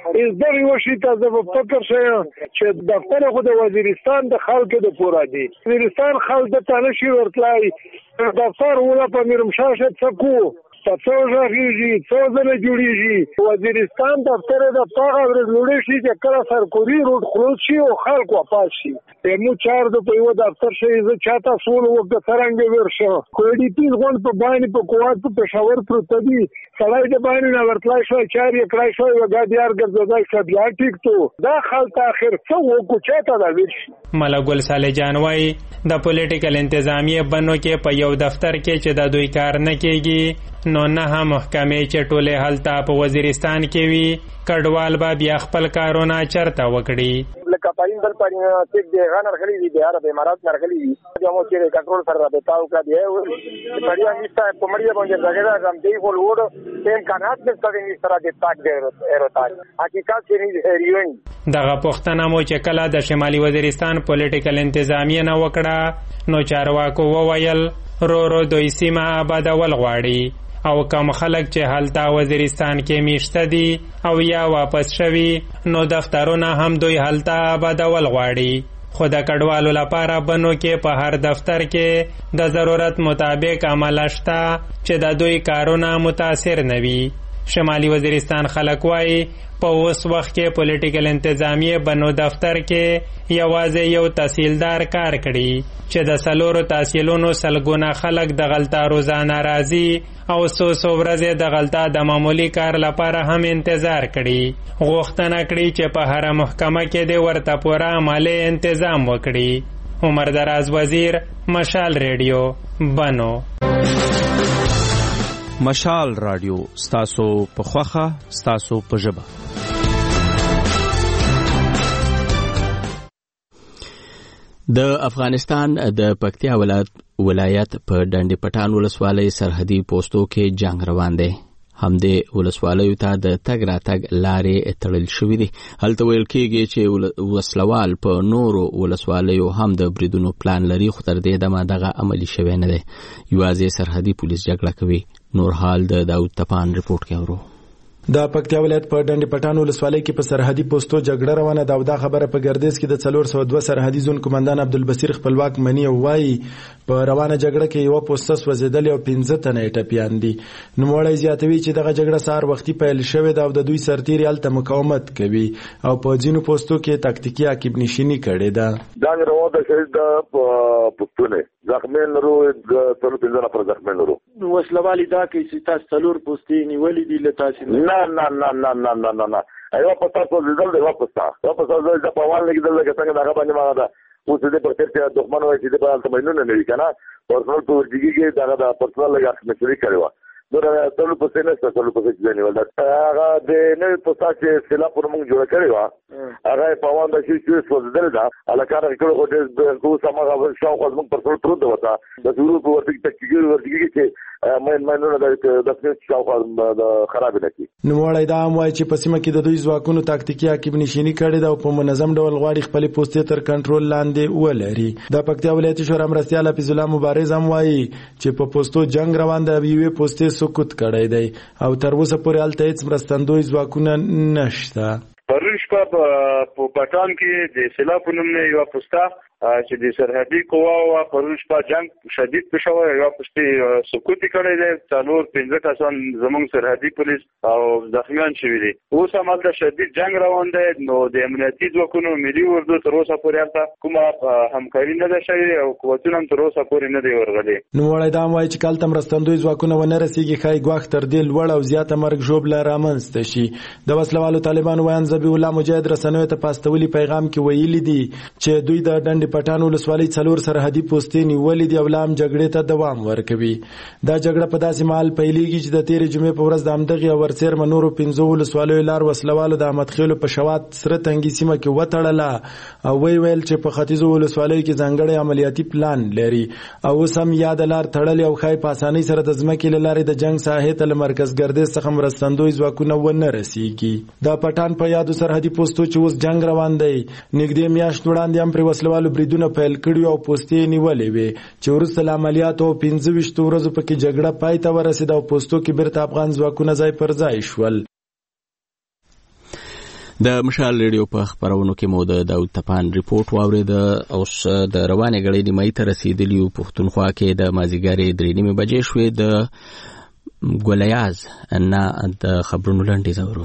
دغه وشي ته د فکر شې چې دفتر خو د وزیرستان د خلکو د پورا دی وزیرستان خلک د تنشي ورتلای دفتر ولا په میرمشاشه څکو څو ځایږي څو ځله جوړیږي وزیرستان دفتر د پاغه ورلوړي شي چې کله سرکوري روډ خلاص شي او خلک واپس شي مو چار د په یو دفتر شي زه چاته سول وخت څنګه ورشه کوډي تیز غون په باندې په کوات په پېښور پروت دی سړی د باندې نه ورتلای شو چار یې کړای شو یو ګاډیار ګرځېدای شو بیا ټیک ته دا خلک اخر څو وکړو چاته دا ویل ملک ګل صالح جان وايي د پولیټیکل انتظامیه بنو کې په یو دفتر کې چې د دوی کار نه کیږي نو نه محکمې چې ټولې هلته په وزیرستان کې وي کډوال به بیا خپل کارونه چرته وکړي لکه پاین بل پاین تک دی غنر خلی دی بیا د امارات مرغلی دی مو چې کنټرول سره رابطه وکړه دی بڑیا میستا په مړیا باندې ځګړه زم دی فول وډ تیم کانات د ستاسو سره د تاک دی ایروتاج حقیقت کې ریون دغه پښتنه مو چې کله د شمالي وزیرستان پولیټیکل انتظامیه نه وکړه نو چارواکو وویل رو رو دوی سیمه آبادول غواړي او کم خلک چې هلته وزیرستان کې میشته دي او یا واپس شوي نو دفترونه هم دوی هلته آبادول غواړي خو د کډوالو لپاره بنو کې په هر دفتر کې د ضرورت مطابق عمل شته چې د دوی کارونه متاثر نه وي شمالي وزیرستان خلک وایي په اوس وخت کې پولیټیکل انتظامیه بنو دفتر کې یوازې یو تحصیلدار کار کړي چې د سلورو تحصیلونو سلګونه خلک د غلطه روزانه راځي او څو څو ورځې د غلطه د معمولی کار لپاره هم انتظار کړي غوښتنه کړي چې په هر محکمه کې د ورته پوره مالی تنظیم وکړي عمر دراز وزیر مشال ریډیو بنو مشال رادیو ستاسو په خوخه ستاسو په ژبه د افغانستان د پکتیا ولایت ولایت په ډنډ پټان ولسوالۍ سرحدي پوسټو کې جنگ روان دی همدې ولسوالیو ته د تګ راتګ لارې تړل شوې دي هلته ویل کېږي چې وسلوال په نورو ولسوالیو هم د بریدونو پلان لري خو تر دې دمه دغه عملي شوی نه دی یوازې سرحدي پولیس جګړه کوي نور حال د داود تپان رپورت کې اورو د پکتیا ولایت په ډنډ پټان ولسوالۍ کې په سرحدي پوسټو جګړه روانه ده او دا خبره په ګردیز کې د څلور سوه دوه سرحدي زون کمانډان عبدالبصیر خپلواک منی وایي په روانه جګړه کې یو پوسټ سوځیدل او پنځه تنه ټپیان دي نوموړی زیاتوي چې دغه جګړه سهار وختي پیل شوې ده او د دوی سرتیري هلته مقاومت کوي او په ځینو پوسټو کې تاکتیکي عقب نشیني کړې ده دا روانه ده چې د پښتون زخمین لرو د څلور پنځه نفر زخمین لرو وسلوالي دا کې چې تاسو څلور پوسټې نیولې دي له تاسو نه نه نه نه نه نه نه نه ایو پتا څو ځل دی واپس تا واپس ځل د پوال لګیدل چې څنګه دا باندې ما دا اوس دې په تیر کې دښمن وایي چې په حالت باندې نه لري کنه پرسنل په ورځګي کې دا د پرسنل لګا مشورې کړو نو ټول په څه نه ټول په څه نه ولدا هغه د نه په تاسو سلا پر موږ جوړ کړو هغه په وان د شي چې سوځدل دا الکار کړو د کو سمغه شاو خو موږ پر ټول پروت وتا د ټول په ورځګي تکګي ورځګي چې مې مې نه د د شاو خو د خراب نه کی نو وړای دا موای چې په سیمه کې د دوی ځواکونو تاکتیکي عقب نشینی کړي دا په منظم ډول غواړي خپل پوسټ تر کنټرول لاندې ولري د پکتیا ولایت شورا مرستيال حفیظ الله مبارز هم وایي چې په پوسټو جنگ روان دی یوې پوسټ سکوت کړی دی او تر اوسه پورې هلته هیڅ مرستندوی ځواکونه نشته پرون شپه په پټان کې د سیلا په نوم یو پوسټه چې د سرحدي قواو پرون شپه جنگ شدید پېښور یو پوسټه سکوت کړی دی څلور پنځه کسان زموږ سرحدي پولیس او زخمیان شوي دي اوس هم هلته شدید جنگ روان دی نو د امنیتي ځواکونو ملي اردو تر اوسه پورې هلته کومه همکاري نه ده شوې او قوتونه هم تر اوسه پورې نه دی ورغلي نوموړی دا هم وایي چې کله مرستندوی ځواکونه ونه رسېږي ښایي ګواښ تر دې لوړ او زیاته مرګ ژوبله رامنځته شي د وسلوالو طالبانو ویان ذبیح الله مجاهد رسنیو ته په استولي پیغام کې ویلي دي چې دوی د ډنډ پټان ولسوالۍ څلور سرحدي پوستې نیولې دي او لا هم جګړې ته دوام ورکوي دا جګړه په داسې مهال پیلېږي چې د تېرې جمعې په ورځ د همدغې او ورڅېرمه نورو پنځو ولسوالیو لار وسلوالو د احمد خیلو په شوات سره تنګي سیمه کې وتړله او وی ویل چې په ختیځو ولسوالیو کې ځانګړی عملیاتي پلان لري او اوس هم یاده لار تړلې او ښایي په اسانۍ سره د ځمکې له لارې د جنګ ساحې ته له مرکز ګردیز څخه مرستندوی ځواکونه ونه رسېږي د پټان په یادو سرحدي پوستو چې اوس جنګ روان دی نږدې میاشت وړاندې هم پرې وسلوالو بریدونه پیل کړي او پوستې نیولې وې چې وروسته له عملیاتو پنځه ویشتو ورځو پکې جګړه پای ته ورسېده او پوستو کې بیرته افغان ځواکونه ځای پر ځای شول د مشال ریډیو په خبرونو کې مو د داود تپان ریپورت واورید. اوس د روانې غړې نیمه ته رسیدلی او پښتونخوا کې د مازیګر درې نیمه بجې شوې. د ګولیاز نه د خبرونو لاندې زورو.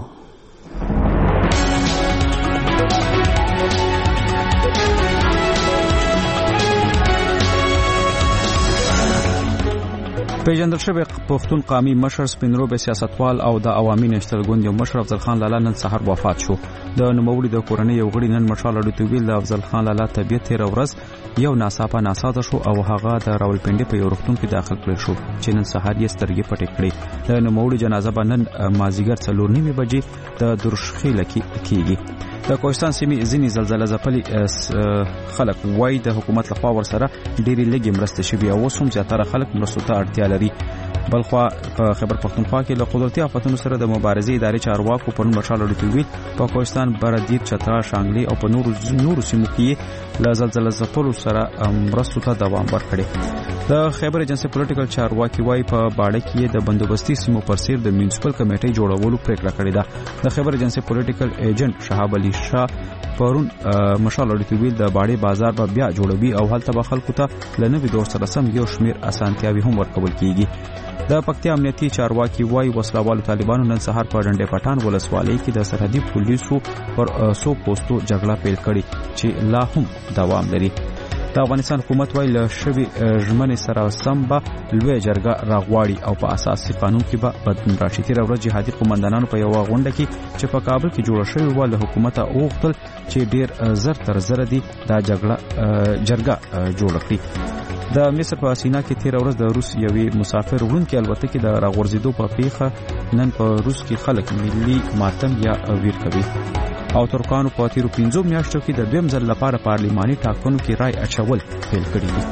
پیژندل شوی پښتون قومي مشر سپینروبه سیاستوال او د عوامي نشتل ګوند یو مشر افضل خان لالا نن سحر وفات شو. د نوموړي د کورنۍ یو غړي نن مشال اړیته ویل د افضل خان لالا طبيعت تیر ورځ یو ناڅاپه ناساده شو او هغه د راولپنډي په یو روغتون کې داخل کړل شو چې نن سحر یې سترګې پټې کړې. د نوموړي جنازه به نن مازیګر څلور نیمه بجې د درشخیله کې کیږي. د کوهستان سیمې ځینې زلزلې ځپلي خلک وای د حکومت لخوا ورسره ډېری لږې مرسته شوي او اوس هم زیاتره خلک مرستو ته اړتیا لري. بلخوا په خیبر پښتونخوا کې له قدرتي آفتونو سره د مبارزې ادارې چارواکو په نوم مشال اړیتوي په کوهستان بردیر چترال شانګلي او په نورو نورو سیمو کې له زلزلې ځپلو سره مرستو ته دوام ورکړي. د خیبر ایجنسی پولیټیکل چارواکي وای په باړه کې د بندوبستي سیمو پر سیر د میونسپل کمیټې جوړولو پریکړه کړې ده. د خیبر ایجنسی پولیټیکل ایجنټ شهاب علي شاه پرون مشال اړیتوي د باړې بازار به بیا جوړوي او هلته به خلکو ته لنوي دور سره سم یو شمیر اسانتیاوي هم ورکول کیږي. د پکتیا امنیتي چارواکي وای وسلوالو طالبانو نن سهار په ډنډې پټان ولسوالۍ کې د سرحدي پولیسو پر سو پوسټو جګړه پیل کړې چې لا هم دوام لري. د افغانستان حکومت وای له شوی ژمنې سره سم به لوی جرګه راغواړي او په اساسي قانون کې به بدلون راشي. تیر ورځ جهادي قومندانانو په یو غونډه کې چې په کابل کې جوړه شوې و له حکومت اوغتل چې ډیر زر تر زر دي دا جګړه جرګه جوړه کړي. د مصر په سینا کې تیر ورځ د روس یوې مسافر وړونکي الوتکې د راغورځېدو په پیښه نن په روس کې خلک ملي ماتم یا ویر کوي. او ترکانو په تیرو پنځو میاشتو کې د دویم ځل لپاره پارلماني ټاکنو کې رای اچول پیل کړي دي.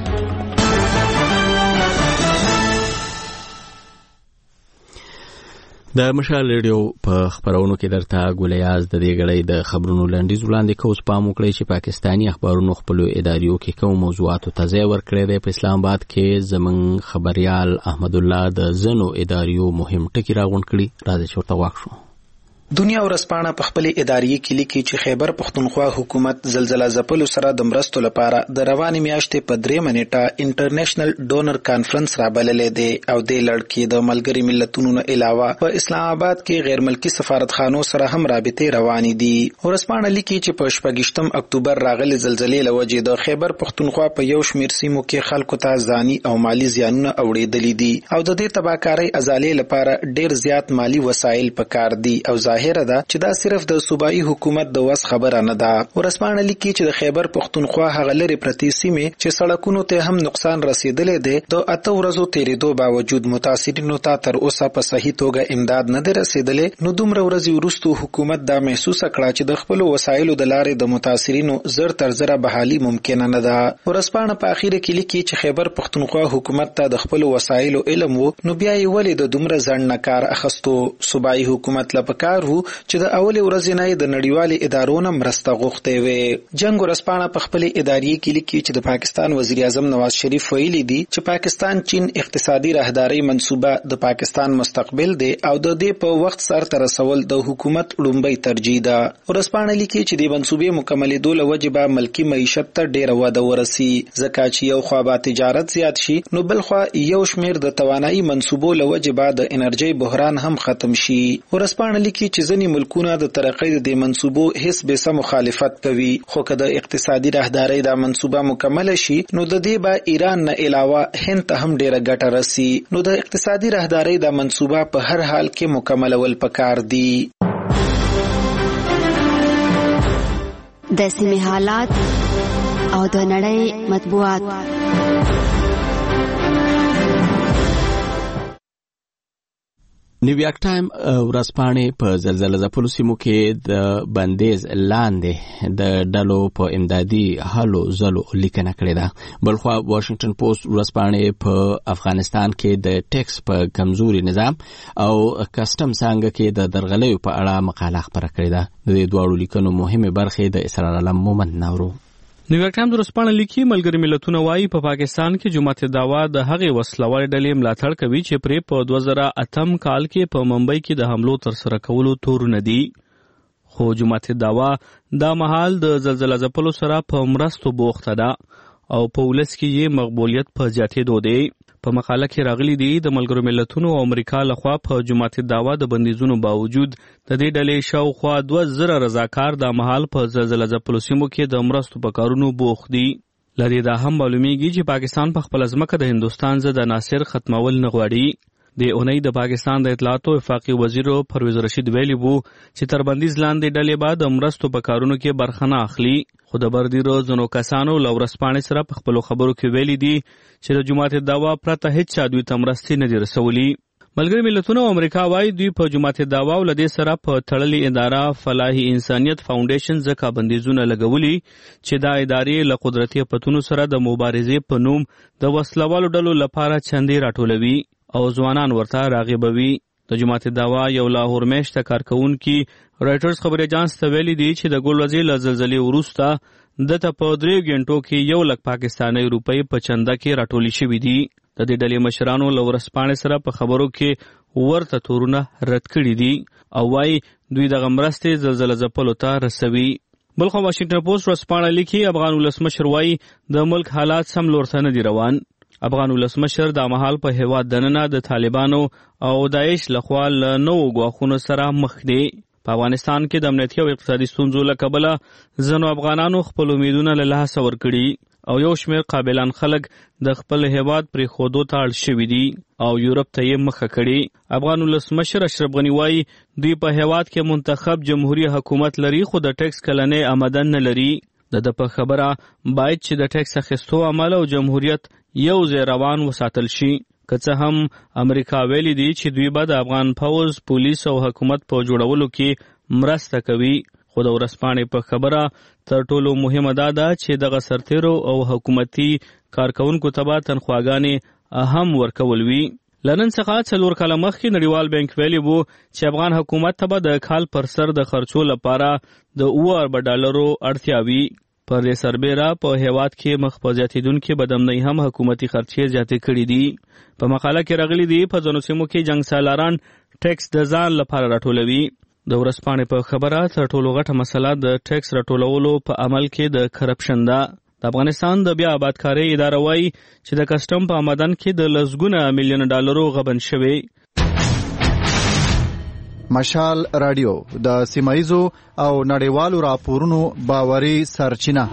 د مشال ریډیو په خبرونو کې درته ګولیاز د دې غړې د خبرونو لاندې وړاندې کوس پام وکړي چې پاکستانی اخبارونو خپل اداریو کې کوم موضوعاتو ته ځای ورکړی دی. په اسلام آباد کې زمون خبريال احمد الله د زنو اداریو مهم ټکی راغونډ کړي. راځي چې ورته واښو. دنیا ورځپاڼه په خپل اداري کې لیکي چې خیبر پښتونخوا حکومت زلزلہ ځپلو سره د مرستو لپاره د رواني میاشتې په درې منېټه انټرنیشنل ډونر کانفرنس رابللې دی او د لړ د ملګری ملتونو نه علاوه په اسلام آباد کې غیر ملکی سفارتخانو سره هم رابطې روانې دي. ورځپاڼه لیکي چې په شپږشتم اکتوبر راغلي زلزلې لوجې د خیبر پښتونخوا په یو شمیر سیمو کې خلکو ته ځاني او مالی زیانونه اوړېدلې دي او د دې تباکارۍ ازالې لپاره ډیر زیات مالی وسایل پکار دي او ظاهر ده چې دا صرف د صوبایي حکومت د وس خبره نه ده. ورځپاڼه لیکي چې د خیبر پښتونخوا هغه لري پرتی سیمې چې سړکونو ته هم نقصان رسیدلې دی د اته ورځو تیریدو باوجود متاثرینو ته تر اوسه په صحیح توګه امداد نه دی رسیدلې. نو دومره ورځې وروسته حکومت دا محسوسه کړه چې د خپل وسایلو د لارې د متاثرینو زر تر زره بحالي ممکنه نه ده. ورځپاڼه په اخیره کې لیکي چې خیبر پښتونخوا حکومت ته د خپل وسایلو علم وو نو بیا یې ولې د دومره ځنډ نه کار اخیستو. صوبایي حکومت لا پکار وو چې د اول ورځې نه د نړیوالې ادارو نه مرسته غوښتې وي. جنگ ورځپاڼه په خپل اداري کې لیکي چې د پاکستان وزیر اعظم نواز شریف ویلي دي چې پاکستان چین اقتصادي راهداري منصوبه د پاکستان مستقبل دی او د دې په وخت سر ته رسول د حکومت لومبۍ ترجیح ده. ورځپاڼه لیکي چې د منصوبې مکملېدو له وجې به ملکي معیشت ته ډېره وده ورسي ځکه چې یو خوا به تجارت زیات شي نو بل خوا یو شمیر د توانایي منصوبو له وجې به د انرژي بحران هم ختم شي. ورځپاڼه لیکي چې ځینې ملکونه د ترقۍ د منصوبو هیڅ به سم مخالفت کوي خو که د اقتصادي راهدارۍ دا منصوبه مکمل شي نو د دې به ایران نه علاوه هند ته هم ډیره ګټه رسي. نو د اقتصادي راهدارۍ دا منصوبه په هر حال کې مکملول پکار دي. د سیمې حالات او د نړۍ مطبوعات. نیویارک ټایم ورځپاڼې په زلزلې ځپلو سیمو کې د بندیز لاندې د ډلو په امدادي هلو ځلو لیکنه کړې ده. بلخوا واشنگټن پوسټ ورځپاڼې په افغانستان کې د ټیکس په کمزوري نظام او کسټم څنګه کې د درغلیو په اړه مقاله خپره کړې ده. د دې دواړو لیکنو مهمه برخې د اسرار علم مومند نورو. نیویارک ټایمز ورځپاڼه لیکي ملګری ملتونه وایي په پاکستان کې جماعت دعوا د هغې وسلوالې ډلې ملاتړ کوي چې پرې په دوه زره اتم کال کې په ممبئی کې د حملو ترسره کولو تورونه دي. خو جماعت داوا دا مهال د زلزلې ځپلو سره په مرستو بوخته ده او په ولس کې یې مقبولیت په زیاتېدو دی. په مقاله کې راغلي دي د ملګرو ملتونو او امریکا لخوا په جماعت داوا د بندیزونو باوجود د دې ډلې شاوخوا دوه زره رضاکار دا مهال په زلزلې ځپلو سیمو کې د مرستو په کارونو بوخت دي. لدې دا هم معلومیږي چې پاکستان په خپل ځمکه د هندوستان ضد عناصر ختمول نه غواړي. د اونۍ د پاکستان د اطلاعاتو وفاقي وزیر پرویز رشید ویلي وو چې تر بندیز لاندې ډلې به د مرستو په کارونو کې برخه نه اخلي. خو د بردیرو ځینو کسانو له ورځپاڼې سره په خپلو خبرو کې ویلي دي چې د جماعت داوا پرته هیڅ چا دوی ته مرستې نه دي رسولي. ملګري ملتونه او امریکا وایي دوی په جماعت داوا او له دې سره په تړلې اداره فلاحي انسانیت فاونډیشن ځکه بندیزونه لګولي چې دا ادارې له قدرتي پتونو سره د مبارزې په نوم د وسلوالو ډلو لپاره چندې راټولوي او ځوانان ورته راغبوي. د جماعت داوا یو لاهور میشته کارکونکي رایټرز خبري اجانس ته ویلي دي چې د ګلوزي له زلزلې وروسته دته په درې غنټو کې یو لک پاکستاني روپۍ په چنده کې راټولي شوي دي. د دې ډلې مشرانو له ورځپاڼې سره په خبرو کې ورته تورونه رد کړي دي او وايي دوی دغه مرستې زلزلې ځپلو ته رسوي. بلخو واشنگټن پوسټ ورځپاڼه لیکي افغان ولسمشر وايي د ملک حالات سم لور ته نه دي روان. افغان ولسمشر دا مهال په هیواد دننه د طالبانو او داعش لخوا له نوو ګواښونو سره مخ دي. په افغانستان کې د امنیتي او اقتصادي ستونزو له کبله ځینو افغانانو خپل امیدونه له لاسه ورکړي او یو شمېر قابلان خلک د خپل هیواد پرېښودو ته اړ شوي دي او یورپ ته یې مخه کړي. افغان ولسمشر اشرف غني وایي دوی په هیواد کې منتخب جمهوري حکومت لري خو د ټیکس کلنۍ آمدن نه لري. د ده په خبره باید چې د ټیکس اخیستو عمل او جمهوریت یو ځای روان وساتل شي. که څه هم امریکا ویلي دي چې دوی به د افغان پوځ، پولیس او حکومت په جوړولو کې مرسته کوي. خو د ورځپاڼې په خبره تر ټولو مهمه دا ده چې دغه سرتیرو او حکومتي کارکونکو ته به تنخواګانې هم ورکول وي. له نن څخه څلور کاله مخکې نړیوال بانک ویلي وو چې افغان حکومت ته به د کال پر سر د خرچو لپاره د اوه اربه ډالرو اړتیا وي. پر دې سربیره په هیواد کې مخ په زیاتېدونکې بدامنۍ هم حکومتي خرچې زیاتې کړي دي. په مقاله کې راغلي دي په ځینو سیمو کې جنګ سالاران ټیکس د ځان لپاره راټولوي. د ورځپاڼې په خبره تر ټولو غټه مسله د ټیکس راټولولو په عمل کې د کرپشن ده. د افغانستان د بیا آبادکارۍ اداره وایي چې د کسټم په آمدن کې د لسګونه میلیون ډالرو غبن شوی. مشال رادیو د سیمایزو او نړیوالو راپورونو باوري سرچینه.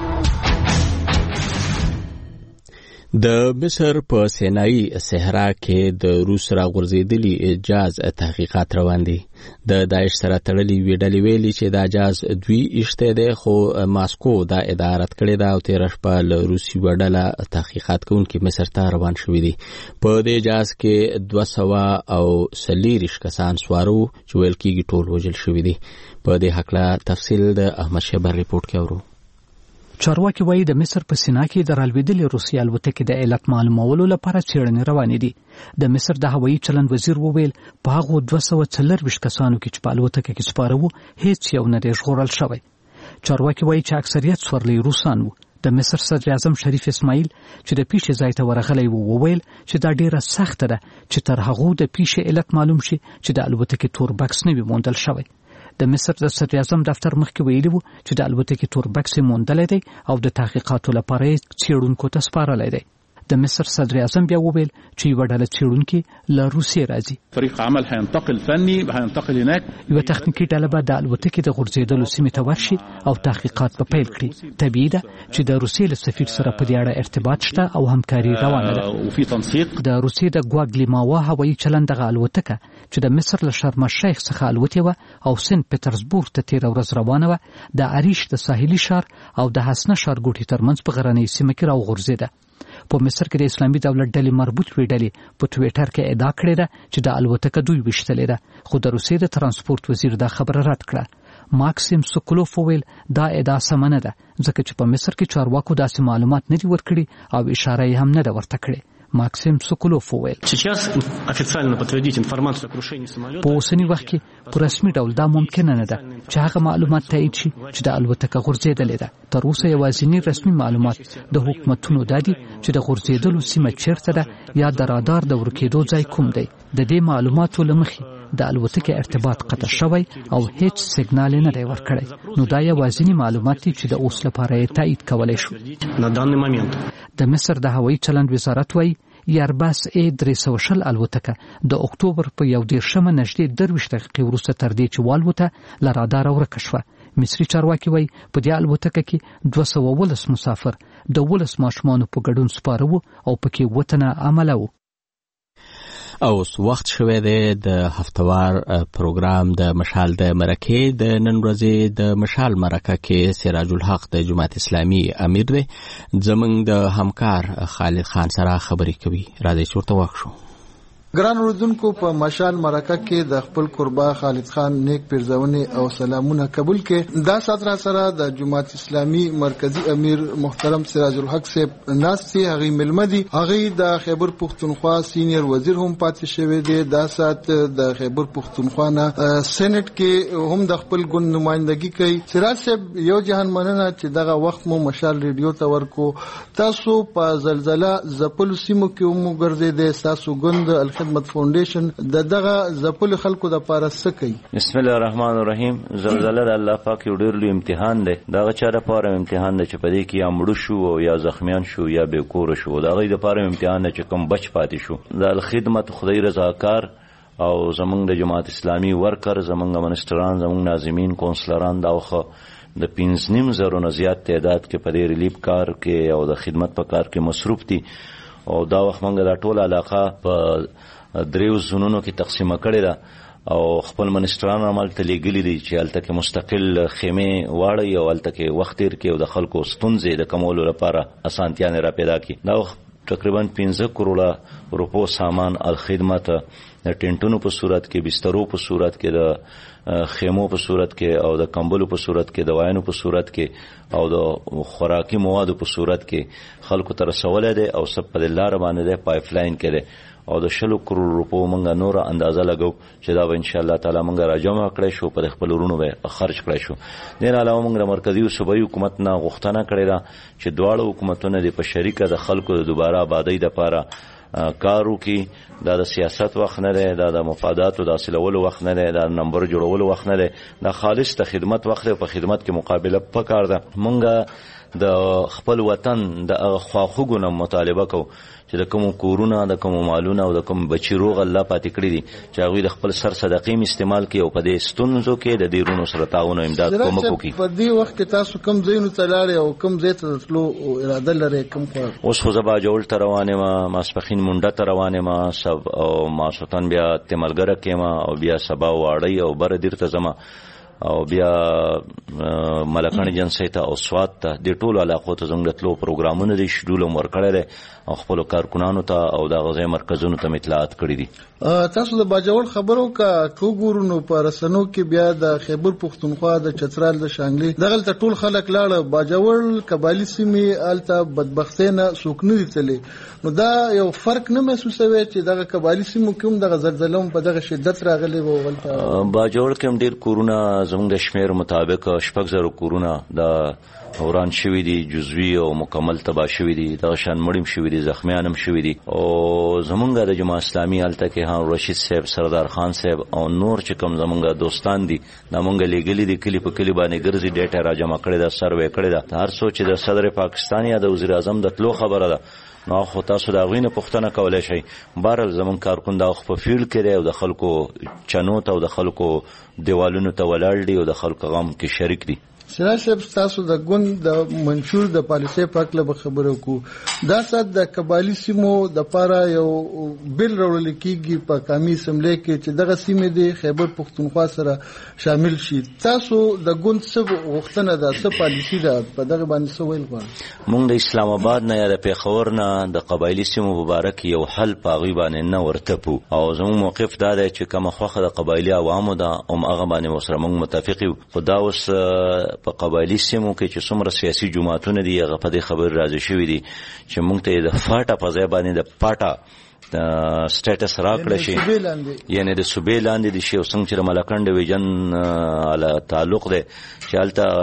د مصر په سینایي صحرا کې د روس راغورځېدلي جاز تحقیقات روان دي. د داعش سره تړلې وی ډلې ویلي چې دا جاز دوی ایشته دی خو ماسکو دا ادارت کړې ده او تېره شپه له روسي یوه ډله تحقیقات کوونکي مصر ته روان شوي دي. په دې جاز کې دوه سوه او څلېرویشت کسان سواره وو چې ویل کېږي ټول وژل شوي دي. په دې هکله تفصیل د احمد شیبر ریپورټ کې اورو. چارواکي وایي د مصر په سینا کې د رالوېدلې روسي الوتکې د علت معلومولو لپاره څېړنې روانې دي. د مصر د هوایي چلند وزیر وویل په هغو دوه سوه څلرویشت کسانو کې چې په الوتکه کې سپاره وو هیڅ یو نه دی ژغورل شوی. چارواکي وایي چې اکثریت سورلۍ روسان وو. د مصر صدر اعظم شریف اسماعیل چې د پیښې ځای ته ورغلی و وویل چې دا ډیره سخته ده چې تر هغو د پیښې علت معلوم شي چې د الوتکې تور بکس نه وي موندل شوی. د مصر د صدر اعظم دفتر مخکې ویلي وو چې د الوتکې تور بکس موندلی دی او د تحقیقاتو لپاره یې څېړونکو ته سپارلی دی. د مصر صدر اعظم بیا وویل چې یوه ډله څېړونکي له روسیې راځي. فريق عمل هينتقل فني هينتقل هناك. یوه تخنیکي ډله به د الوتکې د غورځېدلو سیمې ته ورشي او تحقیقات به پیل کړي. طبیعي ده چې د روسیې له سفیر سره په دې اړه ارتباط شته او همکاري روانه ده. وفي تنسيق. د روسیې د ګواګلیماوا هوایي چلند دغه الوتکه چې د مصر له شرم الشیخ څخه الوتې وه او سنت پټرزبورګ ته تېره ورځ روانه وه د اریش د ساحلي ښار او د حسنه ښارګوټي ترمنځ په غرنۍ سیمه کې راوغورځېده. په مصر کې د اسلامي دولت ډلې مربوط وی ډلې په ټویټر کې ادعا کړې ده چې د الوتکه دوی ویشتلې ده خو د روسیې د ترانسپورت وزیر دا خبره رد کړه. ماکسیم سوکولوف وویل دا ادعا سمه نه ده ځکه چې په مصر کې چارواکو داسې معلومات نه دي ورکړي او اشاره یې هم نه ده ورته کړې. ماکسیم سوکولوف وویل په اوسني وخت کې په رسمي ډول دا ممکنه نه ده چې هغه معلومات تایید شي چې د الوتکه غورځېدلې ده. تر اوسه یوازینی رسمي معلومات د حکومتونو دا دي چې د غورځېدلو سیمه چیرته ده یا د رادار د ورکېدو ځای کوم دی. د دې معلوماتو له مخې د الوتکې ارتباط قطع شوی او هیڅ سیګنال نه دی ورکړی. نو دا یوازینی معلومات دي چې د اوس لپاره یې تایید کولی شو. د مصر د هوایي چلند وزارت وایي ایرباس ای درې سوه شل الوتکه د اکتوبر په یو دېرشمه نږدې درویشت دقیقې وروسته تر دې چې والوته له راداره ورکه شوه. مصري چارواکي وایي په دې الوتکه کې دوه سوه ولس مسافر د ولس ماشومانو په ګډون سپاره وو او پکې اووه تنه عمله وو. اوس وخت شوی دی د هفتوار پروګرام د مشال د مرکې. د نن ورځې د مشال مرکه کې سراج الحق د جماعت اسلامي امیر دی. زمونږ د همکار خالد خان سره خبرې کوي. راځئ چې ورته واښو. ګران اوردونکو، په مشال مرکه کې د خپل قربا خالد خان نیک پیرزونې او سلامونه قبول کې. دا سات را سره د جماعت اسلامي مرکزی امیر محترم سراج الحق صاحب ناستي هغه ملمدي هغه د خیبر پختونخوا سینیر وزیر هم پاتې شوی دی. دا سات د خیبر پختونخوا نه سېنات کې هم د خپل ګوند نمائندګي کوي. سراج صاحب یو جهان مننه چې دغه وخت مو مشال ریډیو ته ورکو. تاسو په زلزلہ زپلو سیمو کې هم ګرځیدئ. تاسو ګوند خدمت فاونډیشن د دغه زپل خلکو د پاره سکی. بسم الله الرحمن الرحیم. زلزلہ د الله پاک یو ډیر لوی امتحان دی. دغه چا لپاره امتحان دی چې په دې کې یا مړ شو او یا زخمیان شو یا بې کور شو. دغه لپاره امتحان دی چې کوم بچ پاتې شو. د خدمت خدای رضاکار او زمونږ د جماعت اسلامي ورکر، زمونږ منسټران، زمونږ ناظمین، کونسلران دا خو د پنځه نیم زرو نه زیات تعداد کې په دې ریلیف کار کې او د خدمت په کار کې مصروف دي. او دا وخت موږ دا ټول علاقه په دریو زونونو کې تقسیمه کړې ده او خپل منسټران عمل ته لېږلي دي چې هلته کې مستقل خیمې واړوي او هلته کې وخت تېر کړي او د خلکو ستونزې د کمولو لپاره اسانتیانې را پیدا کړي. دا وخت تقریبا پنځه کروڑه روپو سامان الخدمت د ټینټونو په صورت کې، بسترو په صورت کې، د خیمو په صورت کې او د کمبلو په صورت کې، د واینو په صورت کې او د خوراکي موادو په صورت کې خلکو ته رسولی دی او سب په دې لاره باندې دی پایپ لاین کې دی. او د شلو کروڑ روپو منګه نور اندازه لګو چې دا به ان شاء الله تعالی منګه راجمع کړی شو، په خپل ورونو به خرج کړی شو. دین علاوه موږ د مرکزی او صوبایي حکومت نه غوښتنه کړې ده چې دواړو حکومتونو د په شریکه د خلکو د دوباره آبادی لپاره کار وکړي. دا د سیاست وخت نه دی، دا د مفاداتو د حاصلولو وخت نه دی، دا د نمبر جوړولو وخت نه دی. دا خالص د خدمت وخت دی. په خدمت کې مقابله پکار ده. موږ د خپل وطن د خواخوږو نه مطالبه کوو چې د کوم کورونه، د کوم مالونه او د کوم بچی روغ الله پاتې کړی دي چې هغوی د خپل سر صدقې استعمال کړي او په دې ستونزو کې د دې رونو سره تعاون او امداد کومک وکړي. په دې وخت کې تاسو کوم ځایونو ته لاړئ او کوم ځای ته تلو اراده لرئ؟ کوم خوا؟ اوس خو زه باجوړ ته روان یم، ماسپښین منډه ته روان یم او ماسوتن بیا تملګره کې یم او بیا سبا واړی او بر دیر ته ځم او بیا ملکان جنسي ته او سواد ته د ټولو علاقو ته زموږ د تلو پروګرامونه دي، شډول هم ورکړی دی او خپلو کارکنانو ته او د غذایي مرکزونو ته اطلاعات کړي دي. تاسو د باجوړ خبرو کا کوګورو نو په رسنو کې بیا د خیبر پختونخوا د چترال د شانګلي دغلته ټول خلک لاړ باجوړ قبایلی سیمې الته بدبختینه سوک نه دي تللی. نو دا یو فرق نه محسوسوي چې دغه قبایلی سیمو کې هم دغه زلزلې هم په دغه شدت راغلي وو؟ ولته باجوړ کې هم ډیر کورونه زموږ د شمیر مطابق شپږ زره کورونه د وران شوي دي، جزوي او مکمل تباه شوي دي، دغه شان مړیم شوي دي، زخمیان هم شوي دي. او زمونږ د جماعت اسلامي هلته کې هارون رشید صاحب، سردار خان صاحب او نور چې کوم زمونږ دوستان دي دا مونږ لیږلي دي، کلي په کلي باندې ګرځي، ډیټا را جمع کړې ده، سروې کړې ده. هر څوک چې د صدر پاکستان یا د وزیر اعظم د تلو خبره ده نو خو تاسو د هغوی نه پوښتنه کولی شئ. بهرحال زمونږ کارکون دا په فیلډ کې دی او د خلکو چنو ته او د خلکو دیوالونو ته ولاړ دي او د خلکو غم کې شریک دي. سراج صاحب، تاسو د ګوند د منشور د پالیسۍ په اړه به خبرې وکړو. دا سات د قبایلي سیمو دپاره یو بل راوړل کېږي په قومي اسمبلۍ کې چې دغه سیمې د خیبر پختونخوا سره شامل شي. تاسو د ګوند څه غوښتنه ده، څه پالیسي ده، په دغه باندې څه ویل غواړئ؟ موږ د اسلام آباد نه یا د پېښور نه د قبایلي سیمو په باره کې یو حل په هغوی باندې نه ورتپو او زموږ موقف دا دی چې کومه خوښه د قبایلي عوامو ده هماغه باندې ورسره موږ متفق یو. خو دا اوس په قبایلی سیمو کې چې څومره سیاسي جماعتونه دي هغه په دې خبر راضي شوي دي چې موږ ته د فاټا په ځای باندې د پاټا سټیټس راکړی شي، یعنې د صوبې لاندې دي شي. او څنګه چې د ملکنډ ډویژن تعلق دی چې هلته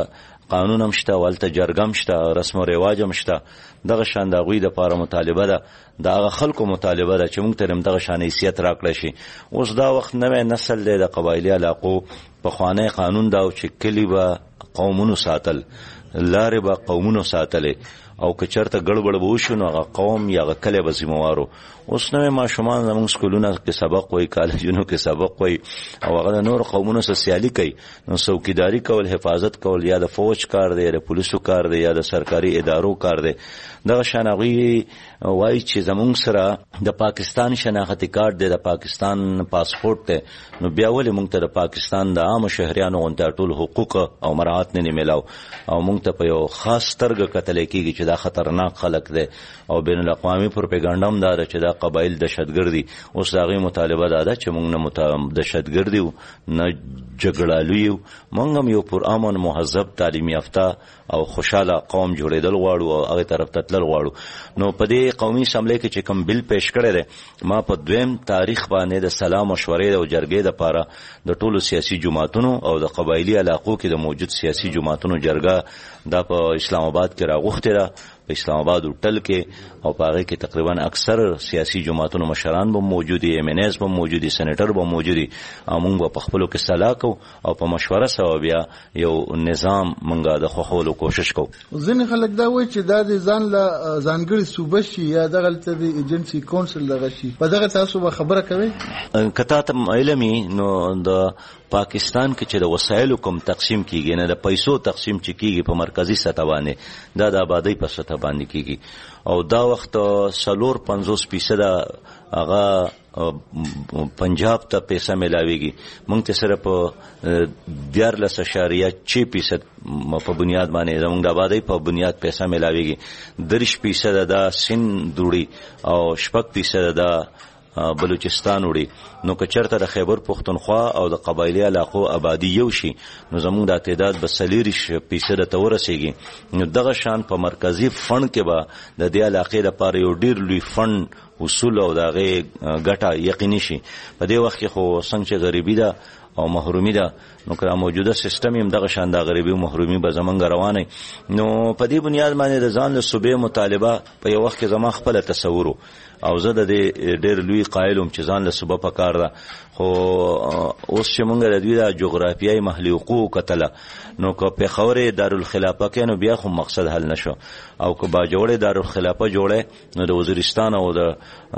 قانون هم شته ولته جرګم شته رسم او رواج هم شته دغه شان د غوی د پاره مطالبه ده دغه خلکو مطالبه ده چې موږ ته دغه شان حیثیت راکړی شي. اوس دا وخت نوې نسل دی د قبایلی علاقو په خوانه قانون دا چې کلی به قومونو ساتل لارې به قومونو ساتلې او که چرته ګړبړ به وشو نو هغه قوم یا هغه کلی به ذمهوارو. اوس نوې ماشومان زموږ سکولونه کې سبق وایي کالجونو کې سبق وایي او هغه د نور قومونو سره سیالي کوي نو څوکیداري کول حفاظت کول یا د فوج کار دی یا د پولیسو کار دی یا د سرکاري ادارو کار دی. دغه شان هغوی وایي چې زموږ سره د پاکستان شناختي کارت دی د پاکستان پاسپورت دی نو بیا ولې موږ ته د پاکستان د عامو شهریانو غونته ټول حقوق او مراعات نه میلاو او موږ ته په یو خاص سترګه کتل کېږي چې دا خطرناک خلک دی او بین الاقوامي پروپاګاندا هم دا ده چې دا قبایل دهشتګرد دي. اوس د هغوی مطالبه دا ده چې موږ نه دهشتګرد یو نه جګړالو یو موږ هم یو پرامن مهذب تعلیم یافته او خوشاله قوم جوړېدل غواړو او هغې طرف ته تلل غواړو. نو په دې قومي اسمبلی کې چې کوم بل پیش کړی دی ما په دویم تاریخ باندې د سلا مشورې او جرګې دپاره د ټولو سیاسي جماعتونو او د قبایلي علاقو کې د موجود سیاسي جماعتونو جرګه دا په اسلام آباد کې راغوښتې ده په اسلام آباد هوټل کې او په هغې کې تقریبا اکثر سیاسي جماعتونو مشران به موجود دي ایم این ایز به موجود دي سینیټر به موجود دي او موږ به په خپلو کې سلا کوو او په مشوره سره بیا یو نظام موږ د خوښولو کوشش کوو. ځینې خلک دا وایي چې دا د ځان له ځانګړې صوبه شي یا دغلته د ایجنسي کونسل دغه شي په دغه تاسو به خبره کوئ که تا ته علم وي نو د پاکستان کې چې د وسایلو کوم تقسیم کیږي نه د پیسو تقسیم چې کیږي په مرکزی سطح باندې دا د آبادی په سطح باندې کیږي او دا وخت سلور پنځوس فیصد هغه پنجاب ته پیسې ملاويږي موږ ته صرف دیارلس اشاریه چھ فیصد په بنیاد باندې زموږ د آبادی په بنیاد پیسې ملاويږي درش فیصد دا سند دوړي او شپږ فیصد دا بلوچستان وړي. نو که چرته د خیبر پښتونخوا او د قبایلی علاقو آبادی یو شي نو زموږ د تعداد به څلېرویشت فیصده ته ورسیږي. نو دغه شان په مرکزی فند کې به د دې علاقې لپاره یو ډیر لوی فند اصول او د هغې ګټه یقیني شي. په دې وخت کې خو څنګه چې غریبي ده او محرومي ده نو که موجوده سیستم هم دغه شان د غریبي او محرومي به زمونږ روانه نو په دې بنیاد باندې د ځان له صوبې مطالبه په یو وخت کې زما خپله تصور او زه د دې ډېر لوی قایل وم چې ځان له صوبه پکار ده خو اوس چې مونږ د دوی د جغرافیایي محلي حقوقو کتله نو که پېښور یې دارالخلافه کې نو بیا خو مقصد حل نشو او که باجوړ دارالخلافه جوړی نو د وزیرستان او د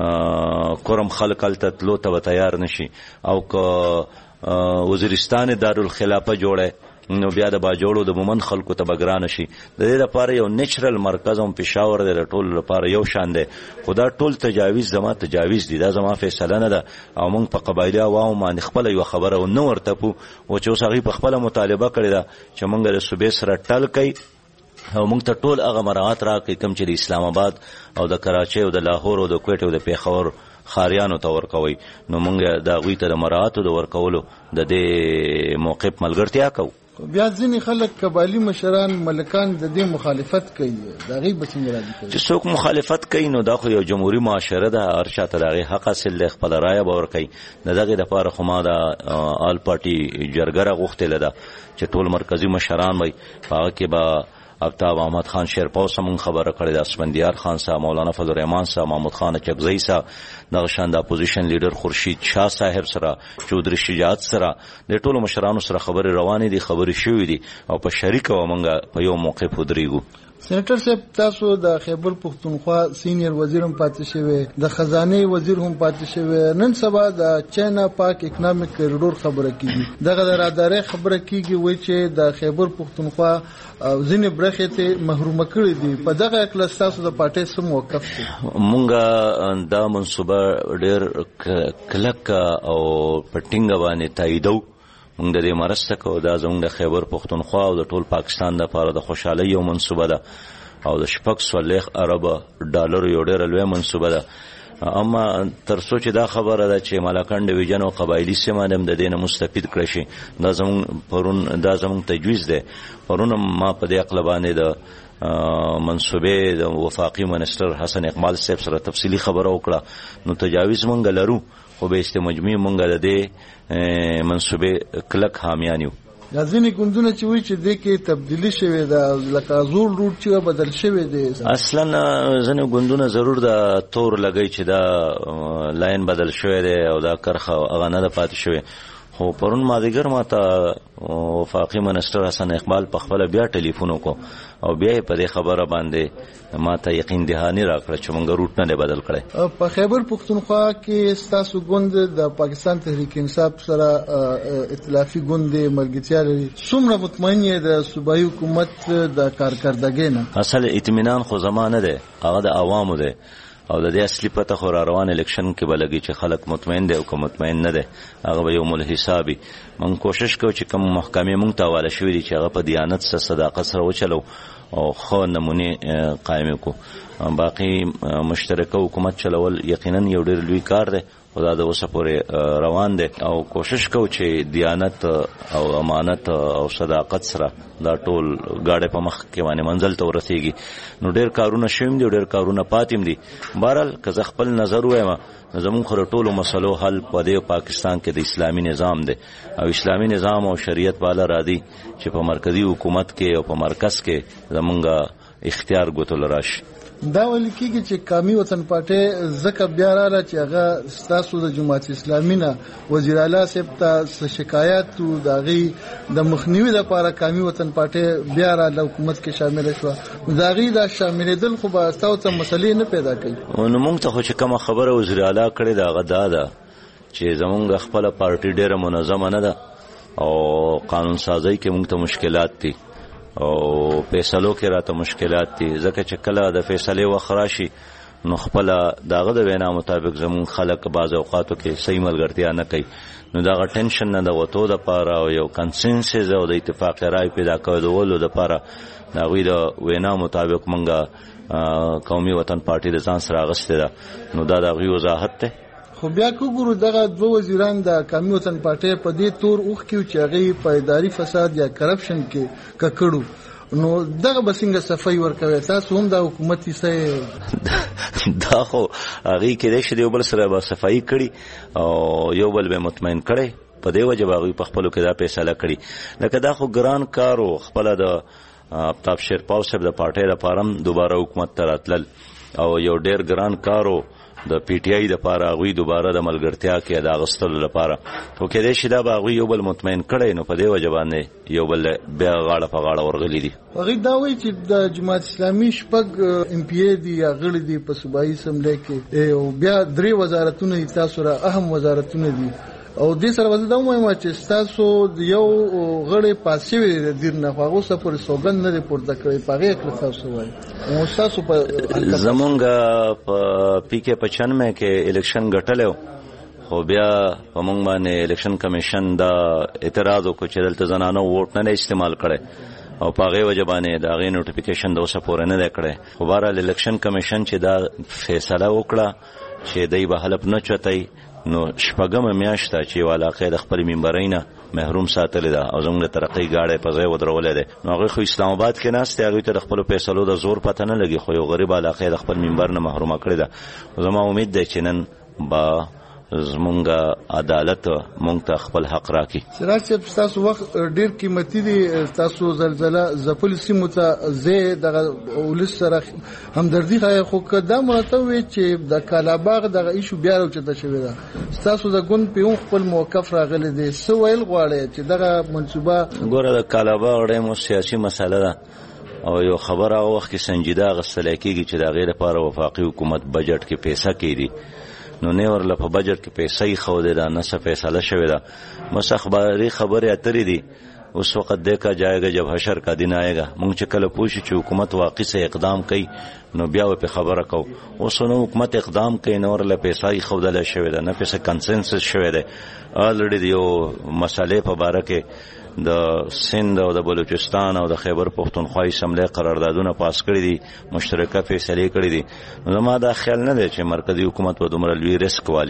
کرم خلک هلته تلو ته به تیار نشي او که وزیرستان دارالخلافه جوړی نو بیا د باجوړو د مومن خلکو ته بګران شي. د دې لپاره یو نیچرل مرکز هم پېښور دی د ټول لپاره یو شان دی خو دا ټول تجاویز زما تجاویز دي دا زما فیصله نه ده او موږ په قبایلي عوامو باندې خپله یوه خبره ونه ورتپو و چې اوس هغوی په خپله مطالبه کړې ده چې موږ د صوبې سره ټل کوي او موږ ته ټول هغه مراعات راکړي کوم چې د اسلام آباد او د کراچۍ او د لاهور او د کویټ او د پېښور خاریانو ته ورکوي نو موږ د هغوی ته د مراعاتو د ورکولو د دې موقف ملګرتیا کوو. بیا ځینې خلک قبایلي مشران ملکان د دې مخالفت کوي د هغې به څنګه راضي کوي؟ چې څوک مخالفت کوي نو دا خو یو جمهوري معاشره ده هر چا ته د هغې حق حاصل دی خپله رایه به ورکوي. د دغې دپاره خو ما د آل پارټي جرګه راغوښتې ده چې ټول مرکزي مشران وي په هغه کې به افطاب احمد خان شیرپاو سمون خبره کړې ده اسفندیار خان صاحب مولانا فضل الرحمن صاحب محمود خان چکزی صاحب دغه شان د اپوزیشن لیډر خورشید شاه صاحب سره چودري شجاعت سره د ټولو مشرانو سره خبرې روانې دي خبرې شوې دي او په شریکه ومنګه په یو موقف ودرېږو. سېنیټر صاحب تاسو د خیبر پښتونخوا سینیر وزیر هم پاتې شوی د خزانه وزیر هم پاتې شوی نن سبا د چاینا پاک اکونومیک کریډور خبره کیږي دغه د رادارې خبره کیږي وایي چې د خیبر پښتونخوا ځینې برخې ته محرومه کړي دي په دغه اکله تاسو د پارټۍ څه موقف دی؟ مونږ دا منصوبه ډېر کلک او په ټینګه باندې تاییدو موږ د دې مرسته کوو دا زموږ د خیبر پښتونخوا او د ټول پاکستان دپاره د خوشحالۍ یو منصوبه ده او د شپږ څلوېښت اربه ډالرو یو ډېره لویه منصوبه ده. اما تر څو چې دا خبره ده چې ملاکنډ ډویژن او قبایلي سیمه هم د دې نه مستفید کړی شي دا زموږ پرون دا زموږ تجویز دی. پرون ما په دې عقله باندې د منصوبې د وفاقي منسټر حسن اقبال صاحب سره تفصیلي خبره وکړه نو تجاویز مونږ لرو خو به است مجموعي مونږ د دې منصوبې کلک حامیان یو. ځینې ګوندونه چې وایي چې دې کې تبدیلی شوې ده لکه زوړ روټ چې بدل شوی دی. اصلا ځینې ګوندونه ضرور د تور لګی چې دا لاین بدل شوی دی او دا کرخه هغه نه ده پاتې شوی. خو پرون مازدیګر ما ته وفاقي منسټر حسن اقبال په خپله بیا ټلیفون وکړو او بیا یې په دې خبره باندې ما ته یقین دهاني راکړه چې موږ روټ نه دی بدل کړی. په خیبر پښتونخوا کې ستاسو ګوند د پاکستان تحریک انصاف سره ائتلافي ګوند دی ملګرتیا لري. څومره مطمئن یې د صوبایي حکومت د کارکردګۍ نه؟ اصل اطمینان خو زما نه دی، هغه د عوامو دی او د دې اصلي پته خو را روان الیکشن کې به لګي چې خلک مطمئن دی او که مطمئن نه دی هغه به یوم الحسابي. موږ کوشش کوو چې کوم محکمې موږ ته حواله شوي دي چې هغه په دیانت سره صداقت سره وچلو او ښه نمونې قایم کړو. باقي مشترکه حکومت چلول یقینا یو ډېر لوی کار دی او دا د اوسه پورې روان دی او کوشش کوو چې دیانت او امانت او صداقت سره دا ټول ګاډی په مخ کې باندې منزل ته ورسیږي. نو ډېر کارونه شوي دي او ډېر کارونه پاتې دي. بهرحال که زه خپل نظر ووایم زموږ خو د ټولو مسلو حل په دې پاکستان کې د اسلامي نظام دی او اسلامي نظام او شریعت والا راځي چې په مرکزي حکومت کې او په مرکز کې زمونږ اختیار ګوتل راشي. دا ویل کېږي چې قومي وطن پارټۍ ځکه بیا راله چې هغه ستاسو د جماعت اسلامي نه وزیر اعلی صاحب ته شکایت و د هغې د مخنیوي لپاره قومي وطن پارټۍ بیا راله حکومت کې شامله شوه. د هغې دا شاملېدل خو به ستاسو ته مسلې نه پیدا کوي. نو موږ ته خو چې کومه خبره وزیر اعلی کړې ده هغه دا ده چې زمونږ خپله پارټي ډېره منظمه نه ده او قانون سازۍ کې موږ ته مشکلات دي او فیصلو کې راته مشکلات دي ځکه چې کله د فیصلې وخت راشي نو خپله د هغه د وینا مطابق زموږ خلک بعض اوقاتو کې صحیح ملګرتیا نه کوي. نو د هغه ټینشن نه د وتو دپاره او یو کنسنسس او د اتفاق رای پیدا کولو دپاره د هغوی د وینا مطابق موږ قومي وطن پارټي د ځان سره اخیستې ده. نو دا د هغوی وضاحت دی. خو بیا کوګورو دغه دوه وزیران د قومي وطن پارټۍ په دې تور اوښکي چې هغې په اداري فساد یا کرپشن کې ککړو نو دغه به څنګه صفایي ورکوي؟ تاسو هم د حکومت حصه دا خو هغې کېدای شي د یو بل سره به صفایي کړي او یو بل به مطمئن کړی په دې وجه به هغوی په خپلو کې دا فیصله کړي. لکه دا خو ګران کار و خپله د آفتاب شیرپاو صاحب د پارټۍ لپاره هم دوباره حکومت ته راتلل او یو ډېر ګران کار و د پی ټی آی لپاره هغوی دوباره د ملګرتیا کې د اخیستلو لپاره. خو کېدای شي دا به هغوی یو بل مطمئن کړی نو په دې وجه باندې یو بل بیا غاړه په غاړه ورغلي دي. هغوی دا وایي چې د جماعت اسلامي شپږ ایم پی ای دي یا غړي دي په صوبایي اسمبلۍ کې او بیا درې وزارتونه دي تاسو را اهم وزارتونه دي او دې سره وزه دا وایم چې ستاسو یو غړی پاس شوی دی دیر نه خو هغه څه پورې سوګند نه دی پورته کړی په هغې کړه تاسو وایي نو ستاسو په زمونږ په پی کې پچانمې کې الیکشن ګټلی و خو بیا په موږ باندې الیکشن کمیشن دا اعتراض وکړو چې دلته زنانه ووټ نه دی استعمال کړی او په هغې وجه باندې د هغې نوټیفیکیشن د اوسه پورې نه دی کړی. خو بهرحال الیکشن کمیشن چې دا فیصله وکړه چې دی به حلف نه چوتی نو شپږمه میاشت ده چې یو علاقه د خپل ممبرۍ نه محروم ساتلې ده او زموږ د ترقۍ ګاډی په ځای ودرولی دی. نو هغوی خو اسلام آباد کې ناست دی هغوی ته د خپلو فیصلو د زور پته نه لګي خو یو غریب علاقه د خپل ممبر نه محرومه کړې ده. زما امید دی چې نن به زمونږ عدالت مونږ ته خپل حق راکړي. سراج صاحب ستاسو وخت ډېر قیمتي دی. تاسو زلزله ځپلو سیمو ته ځې دغه ولس سره همدردي ښایي خو که دا مراته وي چې د کالاباغ دغه ایشو بیا راوچته شوې ده ستاسو د ګوند پې هم خپل موقف راغلی دی څه ویل غواړئ چې دغه منصوبه ګوره د کالاباغ ډېر مو سیاسي مسله ده او یو خبر هغه وخت کې سنجیده اخیستلی کېږي چې د هغې لپاره وفاقي حکومت بجټ کې پیسه کېږي نو نه ورله په بجټ کې پیسې خو ده نه څه فیصله شوې ده بس اخباري خبرې اترې دي. اس وقت دیکھا جائے گا جب حشر کا دن آئے گا. مونږ چې کله پوښي چې حکومت واقعي څه اقدام کوي نو بیا به خبره کو. اوس نو حکومت اقدام کوي نو ورله پیسې خودله شوې ده نه پیسې کنسنسس شوې ده. الریډي یو مسالې په باره کې د سند او د بلوچستان او د خیبر پښتونخوا اسمبلی قراردادونه پاس کړي دي مشترکه فیصلې کړي دي. نو زما دا خیال نه دی چې مرکزی حکومت به دومره لوی ریسک والی.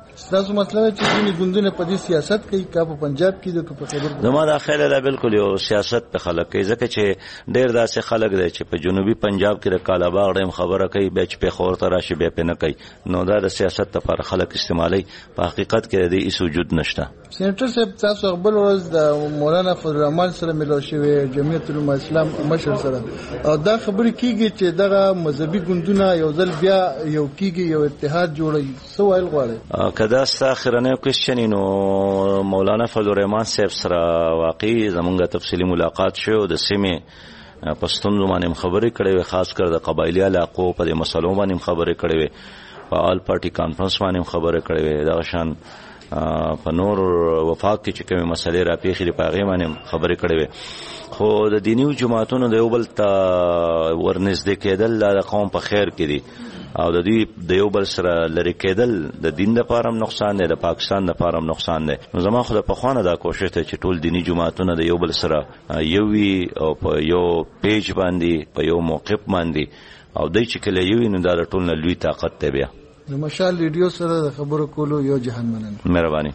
تاسو مطلب چې ځینې ګوندونه په دې سیاست کوي کا په پنجاب کې د په خبر زما دا خیال دا بالکل یو سیاست په خلک کوي ځکه چې ډېر داسې خلک دی چې په جنوبي پنجاب کې د کالاباغ ډیم خبره کوي بیا چې په خور ته راشي بیا په نه کوي نو دا د سیاست لپاره خلک استعمالي په حقیقت کې د هیڅ وجود نشته. سېنټر صاحب تاسو خپل ورځ د مولانا فضل الرحمن سره ملو شوی جمعیت العلماء اسلام مشر سره او دا خبرې کیږي چې دغه مذهبي ګوندونه یو ځل بیا یو کیږي یو اتحاد جوړي سو ویل غواړي کدا اخرنه کوېشن نو مولانا فضل الرحمن صاحب سره واقعي زمونږه تفصیلی ملاقات شو د سیمه پښتون باندې خبرې کړې خاص کر د قبایلی علاقو په مسلو باندې خبرې کړې په آل پارټي کانفرنس باندې خبرې کړې دا شان په نور وفاق کې چې کومه مسلې را پیښې په هغه باندې خبرې کړې خو د دینی جماعتونو د یو بل ته ورنږدې کېدل د قوم په خیر کې دي او د دې د یو بل سره لری کېدل د دین لپاره نقصان دی د پاکستان لپاره نقصان دی. نو زما خو د پخوانه دا کوشش ته چې ټول دینی جماعتونه د یو بل سره یو وي او په یو پیج باندې په یو موقف باندې او دای چې کله یو نو دا ټول نه لوی طاقت دی. بیا د مشال ریډیو سره د خبرو کولو یو جهان مننه. مهرباني.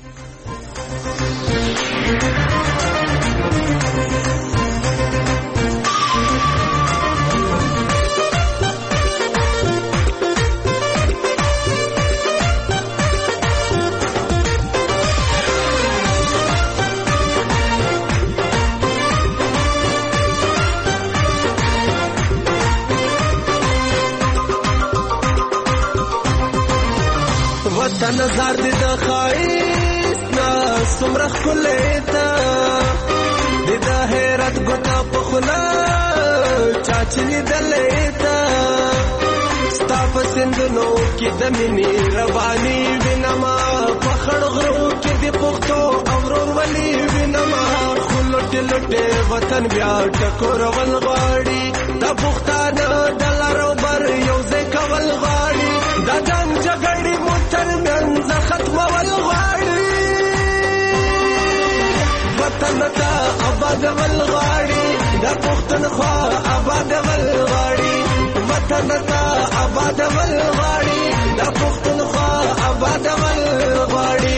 نظر دې د خایست نا سمره خلیتا دې د حیرت ګوتا په خلا چاچنی دلیتا ستاپ سندونو کې د مینې رواني وینما په خړ غرو کې د پختو اورور ولي وینما خلټ لټه وطن بیا ټکور ول غاړي د پختانه دلارو بر یو ځای کول غاړي د جنگ جګړې موټر منځ ختم ول غاړي وطن ته آباد ول غاړي د پښتونخوا آباد ول غاړي وطن ته آباد ول غاړي د پښتونخوا آباد ول غاړي.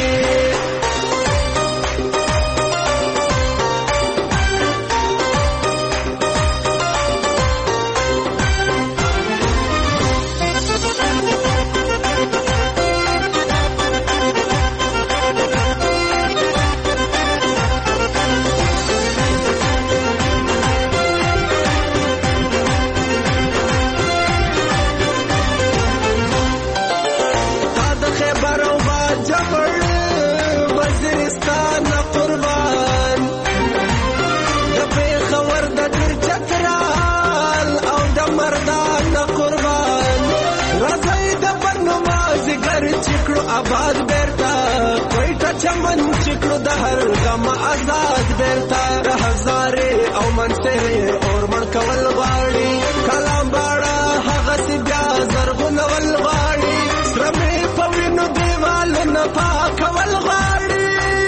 آباد بیرتا کوئټه چمن چکړو د هر غم آزاد بیرتا هزارې او منصره اور من کول غاړي کلام باړه هغه سی بیا زرغون ول غاړي سرمې پوینو دیوال نه پاکول غاړي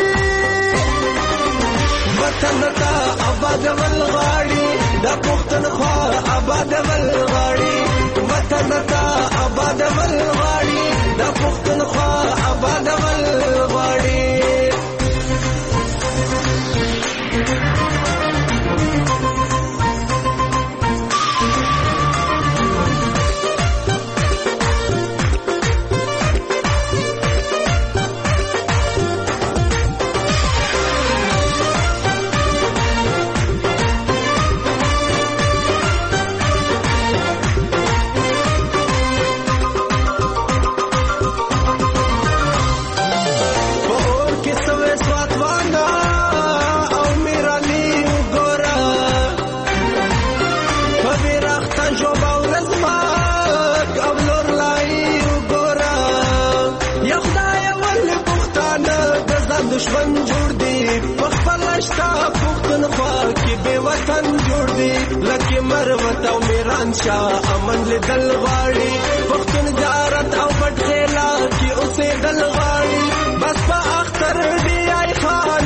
وطن ته آباد ول غاړي د پښتونخوا آباد ول غاړي وطن ته آباد ول غاړي د پښتونخوا آباد ول غاړي. دشمن جوړ دی خپل شتا پښتونخوا کې به وطن جوړ دی لکه مروت او میران شاه امن لیدل غواړي پښتون جارت او پټ خیلا کې اوسې دل غواړي بس په اختر دی آی خان